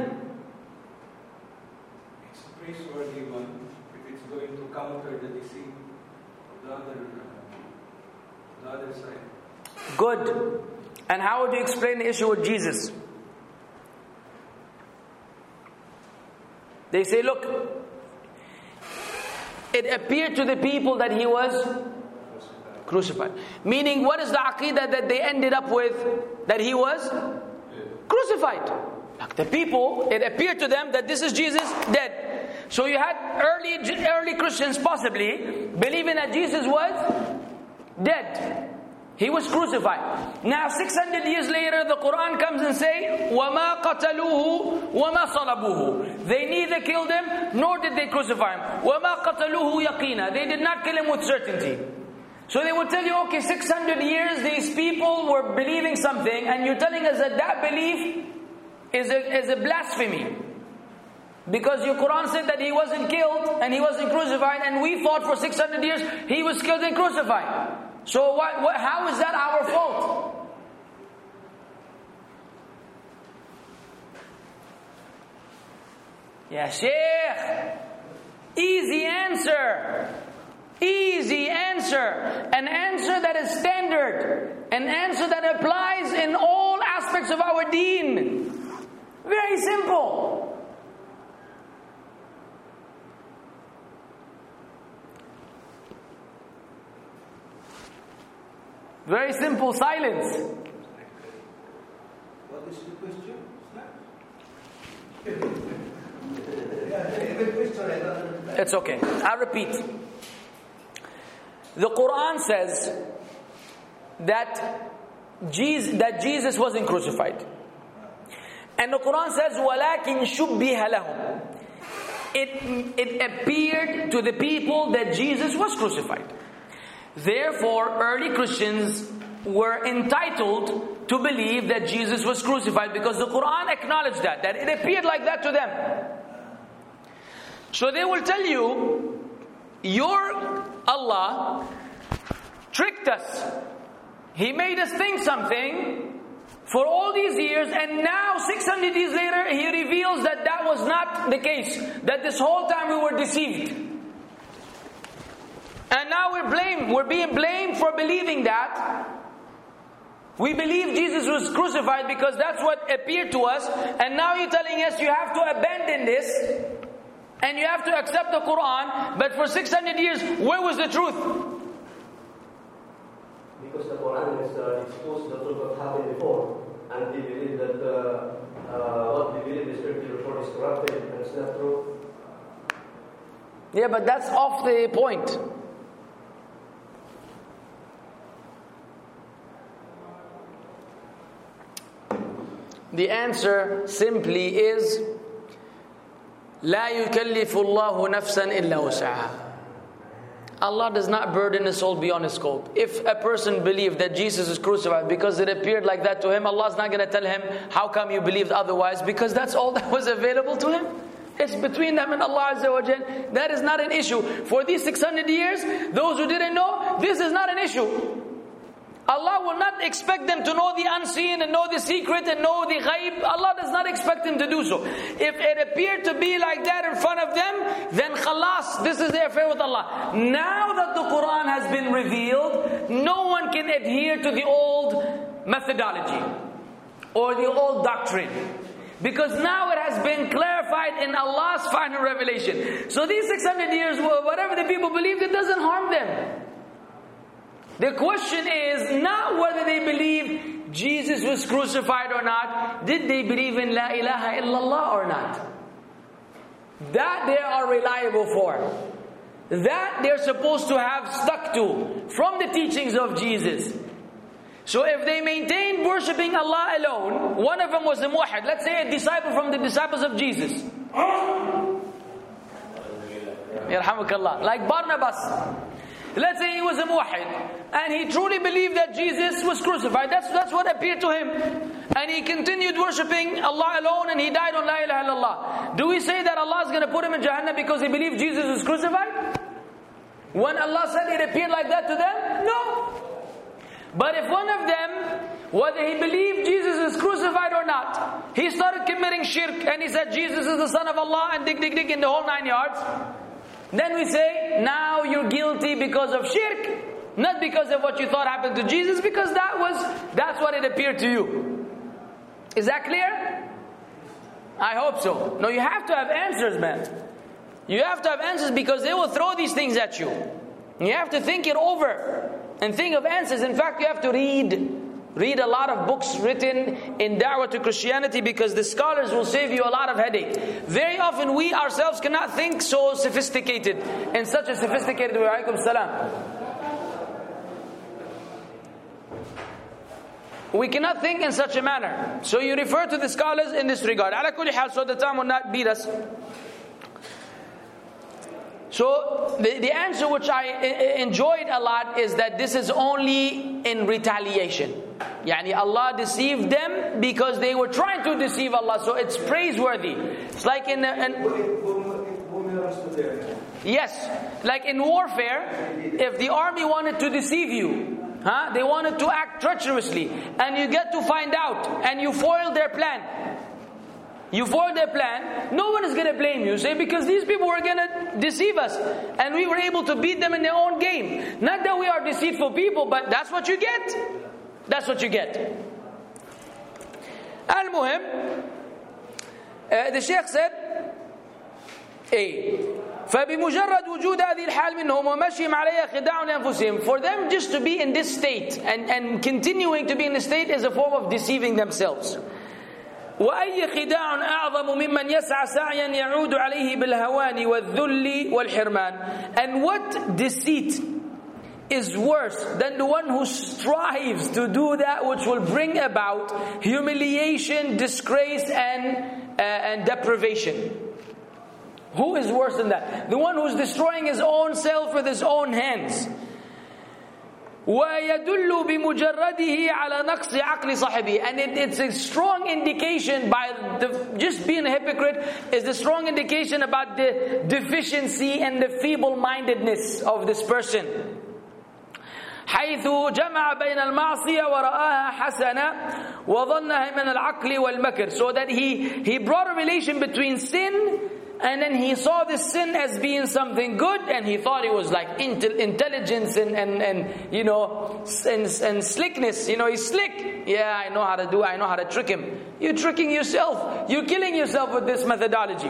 It's a praiseworthy one if it's going to counter the deceit of the other, uh, the other side. Good. And how would you explain the issue with Jesus? They say, look, it appeared to the people that He was crucified. Meaning, what is the aqidah that they ended up with? That He was crucified. Like the people, it appeared to them that this is Jesus dead. So you had early early Christians possibly believing that Jesus was dead. He was crucified. Now six hundred years later, the Quran comes and say, وَمَا قَتَلُوهُ وَمَا صَلَبُوهُ. They neither killed Him, nor did they crucify Him. وَمَا قَتَلُوهُ يَقِينًا. They did not kill Him with certainty. So they will tell you, okay, six hundred years, these people were believing something, and you're telling us that that belief is a, is a blasphemy. Because your Quran said that He wasn't killed, and He wasn't crucified, and we thought for six hundred years, He was killed and crucified. So what, what, how is that our fault? Yeah, Sheikh. Easy answer. Easy answer. An answer that is standard. An answer that applies in all aspects of our deen. Very simple. Very simple, silence. What is the question? The question I don't understand. It's okay. I'll repeat. The Quran says that Jesus, that Jesus wasn't crucified. And the Quran says, وَلَكِنْ شُبِّهَ لَهُمْ. It, it appeared to the people that Jesus was crucified. Therefore, early Christians were entitled to believe that Jesus was crucified because the Quran acknowledged that, that it appeared like that to them. So they will tell you, your Allah tricked us. He made us think something for all these years, and now six hundred years later, He reveals that that was not the case, that this whole time we were deceived. And now we're blamed. We're being blamed for believing that. We believe Jesus was crucified because that's what appeared to us. And now you're telling us you have to abandon this. And you have to accept the Quran. But for six hundred years, where was the truth? Because the Quran is uh, exposed the truth of happened before. And they believe that uh, uh, what they believe the scripture report is corrupted and it's not true. Yeah, but that's off the point. The answer simply is لا يكلف الله نفسا إلا وسعها. Allah does not burden a soul beyond his scope. If a person believed that Jesus is crucified because it appeared like that to him, Allah is not going to tell him, how come you believed otherwise? Because that's all that was available to him. It's between them and Allah Azza wa Jal. That is not an issue. For these six hundred years, those who didn't know, this is not an issue. Allah will not expect them to know the unseen and know the secret and know the ghaib. Allah does not expect them to do so. If it appeared to be like that in front of them, then khalas, this is their affair with Allah. Now that the Quran has been revealed, no one can adhere to the old methodology or the old doctrine. Because now it has been clarified in Allah's final revelation. So these six hundred years, whatever the people believed, it doesn't harm them. The question is not whether they believe Jesus was crucified or not. Did they believe in La ilaha illallah or not? That they are reliable for. That they're supposed to have stuck to from the teachings of Jesus. So if they maintained worshipping Allah alone, one of them was a muwahhid. Let's say a disciple from the disciples of Jesus. Yarhamukallah. Like Barnabas. Let's say he was a muwahhid and he truly believed that Jesus was crucified. That's, that's what appeared to him. And he continued worshipping Allah alone and he died on La ilaha illallah. Do we say that Allah is going to put him in Jahannam because he believed Jesus was crucified? When Allah said it appeared like that to them? No. But if one of them, whether he believed Jesus is crucified or not, he started committing shirk and he said Jesus is the son of Allah and dig dig dig in the whole nine yards, then we say, now you're guilty because of shirk, not because of what you thought happened to Jesus, because that was, that's what it appeared to you. Is that clear? I hope so. No, you have to have answers, man. You have to have answers because they will throw these things at you. You have to think it over and think of answers. In fact, you have to read. Read a lot of books written in da'wah to Christianity because the scholars will save you a lot of headache. Very often we ourselves cannot think so sophisticated in such a sophisticated way. Alaikum salam. We cannot think in such a manner. So you refer to the scholars in this regard. Ala kulli hal, so the time will not beat us. So the, the answer which I enjoyed a lot is that this is only in retaliation. Yani Allah deceived them because they were trying to deceive Allah. So it's praiseworthy. It's like in... in yes, like in warfare, if the army wanted to deceive you, huh, they wanted to act treacherously, and you get to find out, and you foil their plan. You foiled their plan, no one is going to blame you, say, because these people were going to deceive us and we were able to beat them in their own game. Not that we are deceitful people, but that's what you get. That's what you get. Al-Muhim, uh, the Shaykh said, A. فبمجرد وجود هذه الحال منهم ومشيهم عليها خداع لأنفسهم. For them just to be in this state and, and continuing to be in this state is a form of deceiving themselves. وأي خداع أعظم ممن يسعى سعيا يعود عليه بالهوان والذل والحرمان. And what deceit is worse than the one who strives to do that which will bring about humiliation, disgrace and, uh, and deprivation? Who is worse than that? The one who's destroying his own self with his own hands. وَيَدُلُّ بِمُجَرَّدِهِ عَلَى نَقْصِ عَقْلِ صَاحِبِهِ. And it, it's a strong indication by the, just being a hypocrite is a strong indication about the deficiency and the feeble-mindedness of this person. حيث جمع بين المعصية ورآها حسنة وظنها من العقل والمكر. So that he, he brought a relation between sin and then he saw this sin as being something good, and he thought it was like intel- intelligence and, and, and you know, and, and slickness. You know, he's slick. Yeah, I know how to do it. I know how to trick him. You're tricking yourself. You're killing yourself with this methodology.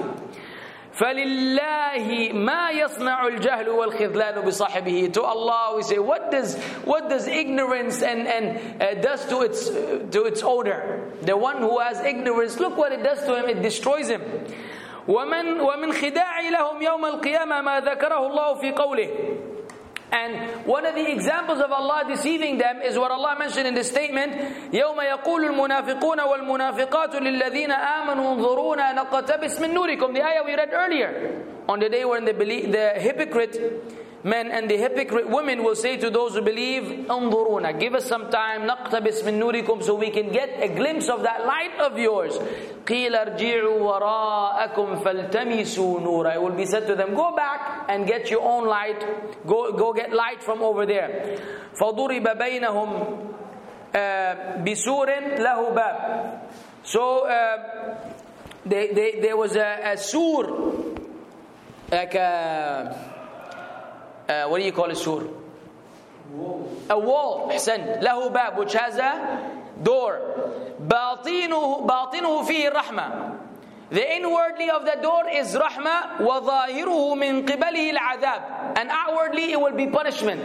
فَلِلَّهِ مَا يَصْنَعُ الْجَهْلُ وَالْخِذْلَانُ بِصَاحِبِهِ. To Allah we say, what does what does ignorance and, and uh, does to its uh, to its owner? The one who has ignorance, look what it does to him, it destroys him. وَمَنْ وَمِنْ خِدَاعِ لَهُمْ يَوْمَ الْقِيَامَةِ مَا ذَكَرَهُ اللَّهُ فِي قَوْلِهِ. And one of the examples of Allah deceiving them is what Allah mentioned in the statement, يَوْمَ يَقُولُ الْمُنَافِقُونَ وَالْمُنَافِقَاتُ لِلَّذِينَ آمَنُوا انظُرُونَا نَقْتَبِسْ مِنْ نُورِكُمْ. The ayah we read earlier. On the day when the, the hypocrite men and the hypocrite women will say to those who believe, انظُرُونَا, give us some time, نَقْتَبِسْ مِنْ نُورِكُمْ, so we can get a glimpse of that light of yours. قِيلَ ارْجِعُوا وَرَاءَكُمْ فَالْتَمِسُوا نُورًا. It will be said to them, go back and get your own light. Go, go get light from over there. فَضُرِبَ بَيْنَهُمْ بِسُورٍ لَهُ بَابٍ. So uh, they, they, there was a, a sur, like a Uh, what do you call a sur? Wall. A wall. حسن. له باب, which has a door. باطنه باطنه فيه الرحمة. The inwardly of the door is rahmah. وظاهره من قبله العذاب. And outwardly it will be punishment.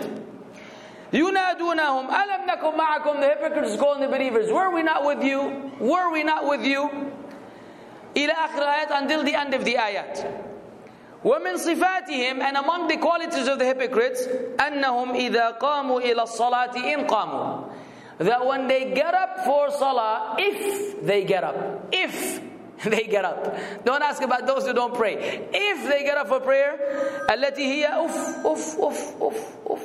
ينادونهم ألم نكن معكم. The hypocrites call the believers, were we not with you? Were we not with you? إلى آخر الآيات, until the end of the ayat. وَمِن صِفَاتِهِمْ, and among the qualities of the hypocrites, أَنَّهُمْ إِذَا قَامُوا إِلَى الصَّلَاةِ إِنْ قَامُوا. That when they get up for salah, if they get up, if they get up. Don't ask about those who don't pray. If they get up for prayer, الَّتِي هِيَ أُف أُف أُف أُف أُف.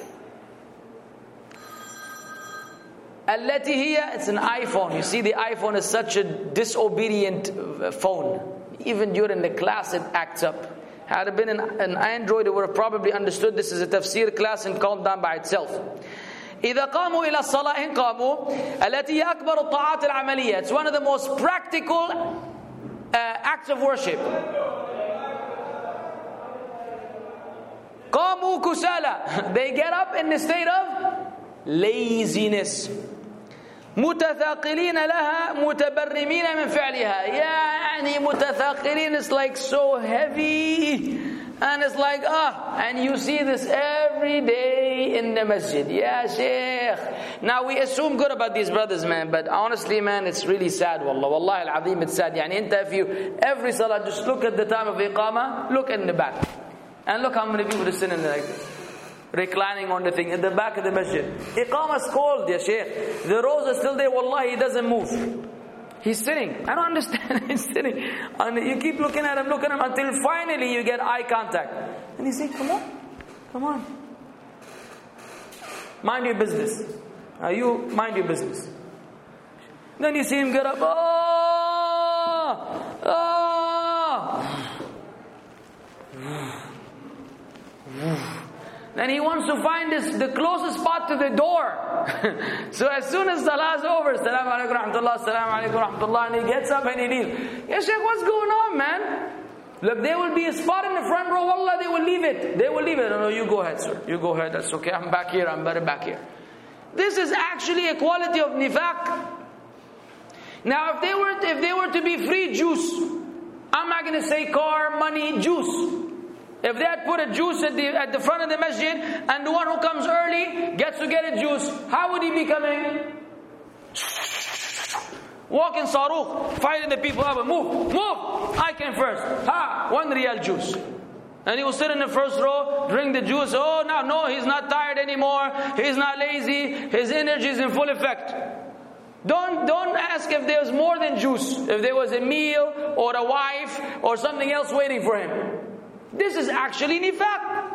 الَّتِي هِيَ, it's an iPhone. You see, the iPhone is such a disobedient phone. Even during the class it acts up. Had it been an, an Android, it would have probably understood this is a tafsir class and calmed down by itself. إِذَا قَامُوا إِلَى الصَّلَاةِ إِنْ قَامُوا الَّتِي أَكْبَرُ الطَّاعَاتِ الْعَمَلِيَّةِ. It's one of the most practical uh, acts of worship. قَامُوا كُسَالَى. They get up in the state of laziness. متثاقلين لها متبرمين من فعلها. يعني متثاقلين is like so heavy, and it's like ah, and you see this every day in the masjid. Yeah, Sheikh. Now we assume good about these brothers, man, but honestly, man, it's really sad. Wallah, wallahi al-azim, it's sad. يعني انت, if you every salah just look at the time of iqamah, look in the back, and look how many people are sitting there like this, reclining on the thing in the back of the masjid. Iqamah is cold, ya Shaykh. The rows are still there. Wallahi, he doesn't move. He's sitting. I don't understand. He's sitting. And you keep looking at him, looking at him, until finally you get eye contact. And you say, come on, come on. Mind your business. Now you mind your business. Then you see him get up. Oh! Oh! Then he wants to find this, the closest spot to the door. So as soon as salah is over, Assalamu alaikum rahmatullah, Assalamu alaikum rahmatullah, and he gets up and he leaves. Ya Shaykh, what's going on, man? Look, there will be a spot in the front row, wallah, they will leave it. They will leave it. No, no, you go ahead, sir. You go ahead, that's okay. I'm back here, I'm better back here. This is actually a quality of nifaq. Now, if they were, if they were to be free juice, I'm not going to say car, money, juice. If they had put a juice at the at the front of the masjid, and the one who comes early gets to get a juice, how would he be coming? Walking sarukh, fighting the people up, move, move, I came first. Ha, one real juice. And he will sit in the first row, drink the juice. Oh, now, no, he's not tired anymore. He's not lazy. His energy is in full effect. Don't, don't ask if there's more than juice. If there was a meal or a wife or something else waiting for him. This is actually nifaq.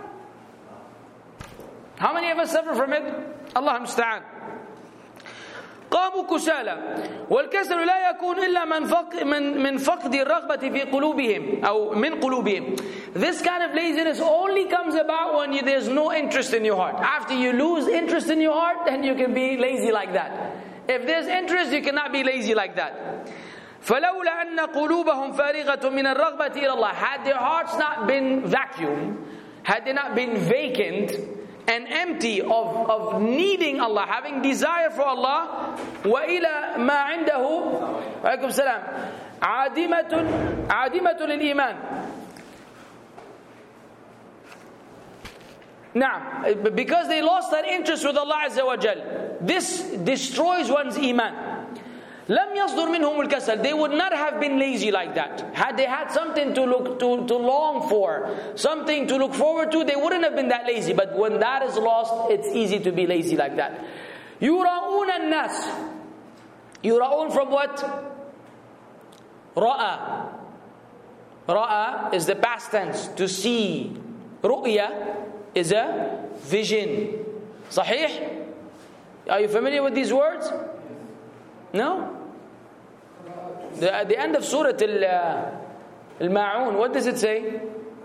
How many of us suffer from it? Allah musta'an. قاموا كسالى والكسل لا يكون إلا من فق من من فقد الرغبة في قلوبهم أو من قلوبهم. This kind of laziness only comes about when you, there's no interest in your heart. After you lose interest in your heart, then you can be lazy like that. If there's interest, you cannot be lazy like that. فلولا أن قلوبهم فارغة من الرغبة إلى الله. Had their hearts not been vacuum, had they not been vacant and empty of, of needing Allah, having desire for Allah, وإلى ما عنده عليكم السلام عادمة عادمة للإيمان. Now, because they lost that interest with Allah Azza wa Jal, this destroys one's iman. لم يصدر منهم الكسل. They would not have been lazy like that. Had they had something to look to, to long for, something to look forward to, they wouldn't have been that lazy. But when that is lost, it's easy to be lazy like that. يُرَؤُونَ النَّاسِ. يُرَؤُون from what? رَأَى. رَأَى is the past tense, to see. رُؤْيَا is a vision. صحيح? Are you familiar with these words? No? The, at the end of Surah Al-Ma'un, what does it say?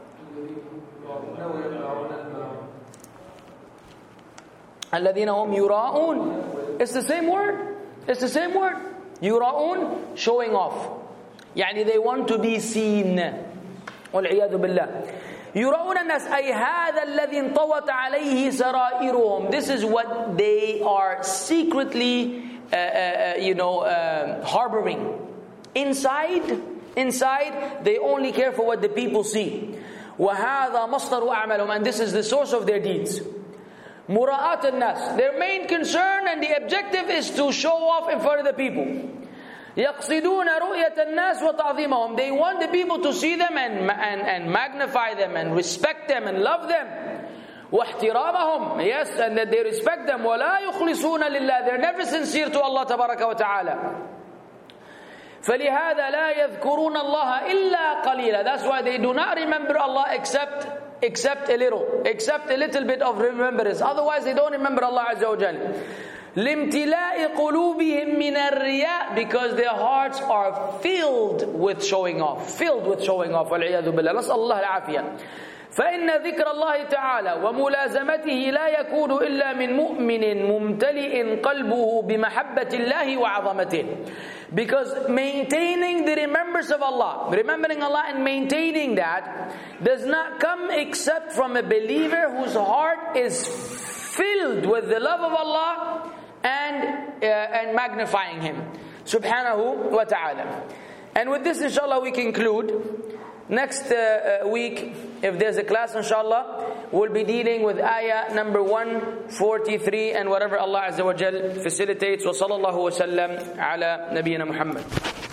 الَّذِينَ هُمْ يُرَاءُونَ. It's the same word. It's the same word. يُرَاءُون, showing off. يعني they want to be seen. وَالْعِيَاذُ بِاللَّهِ. يُرَاءُونَ النَّاسِ أي هذا الذي انطوت عليه سرائرهم. This is what they are secretly Uh, uh, you know, uh, harboring. Inside, inside, they only care for what the people see. وَهَذَا مَصْدَرُ أَعْمَلُهُم. And this is the source of their deeds. مُرَاءَةُ النَّاسِ. Their main concern and the objective is to show off in front of the people. يَقْصِدُونَ رُؤْيَةَ النَّاسِ وَتَعْظِيمَهُم. They want the people to see them and, and, and magnify them and respect them and love them. واحترامهم, yes, and that they respect them. ولا يخلصون لله. They're never sincere to Allah تبارك وتعالى. فلهذا لا يذكرون الله إلا قليلا. That's why they do not remember Allah except except a little, except a little bit of remembrance. Otherwise they don't remember Allah عز وجل. لامتلاء قلوبهم من الرياء, because their hearts are filled with showing off, filled with showing off. والعياذ بالله. نسأل الله العافية. فإن ذكر الله تعالى وملازمته لا يكون إلا من مؤمن ممتلئ قلبه بمحبة الله وعظمته. Because maintaining the remembrance of Allah, remembering Allah and maintaining that, does not come except from a believer whose heart is filled with the love of Allah and uh, and magnifying Him subhanahu wa ta'ala. And with this, inshallah, we conclude. Next uh, uh, week, if there's a class, inshallah, we'll be dealing with ayah number one forty-three and whatever Allah Azza wa Jal facilitates. Wa sallallahu wa sallam ala nabiyyina Muhammad.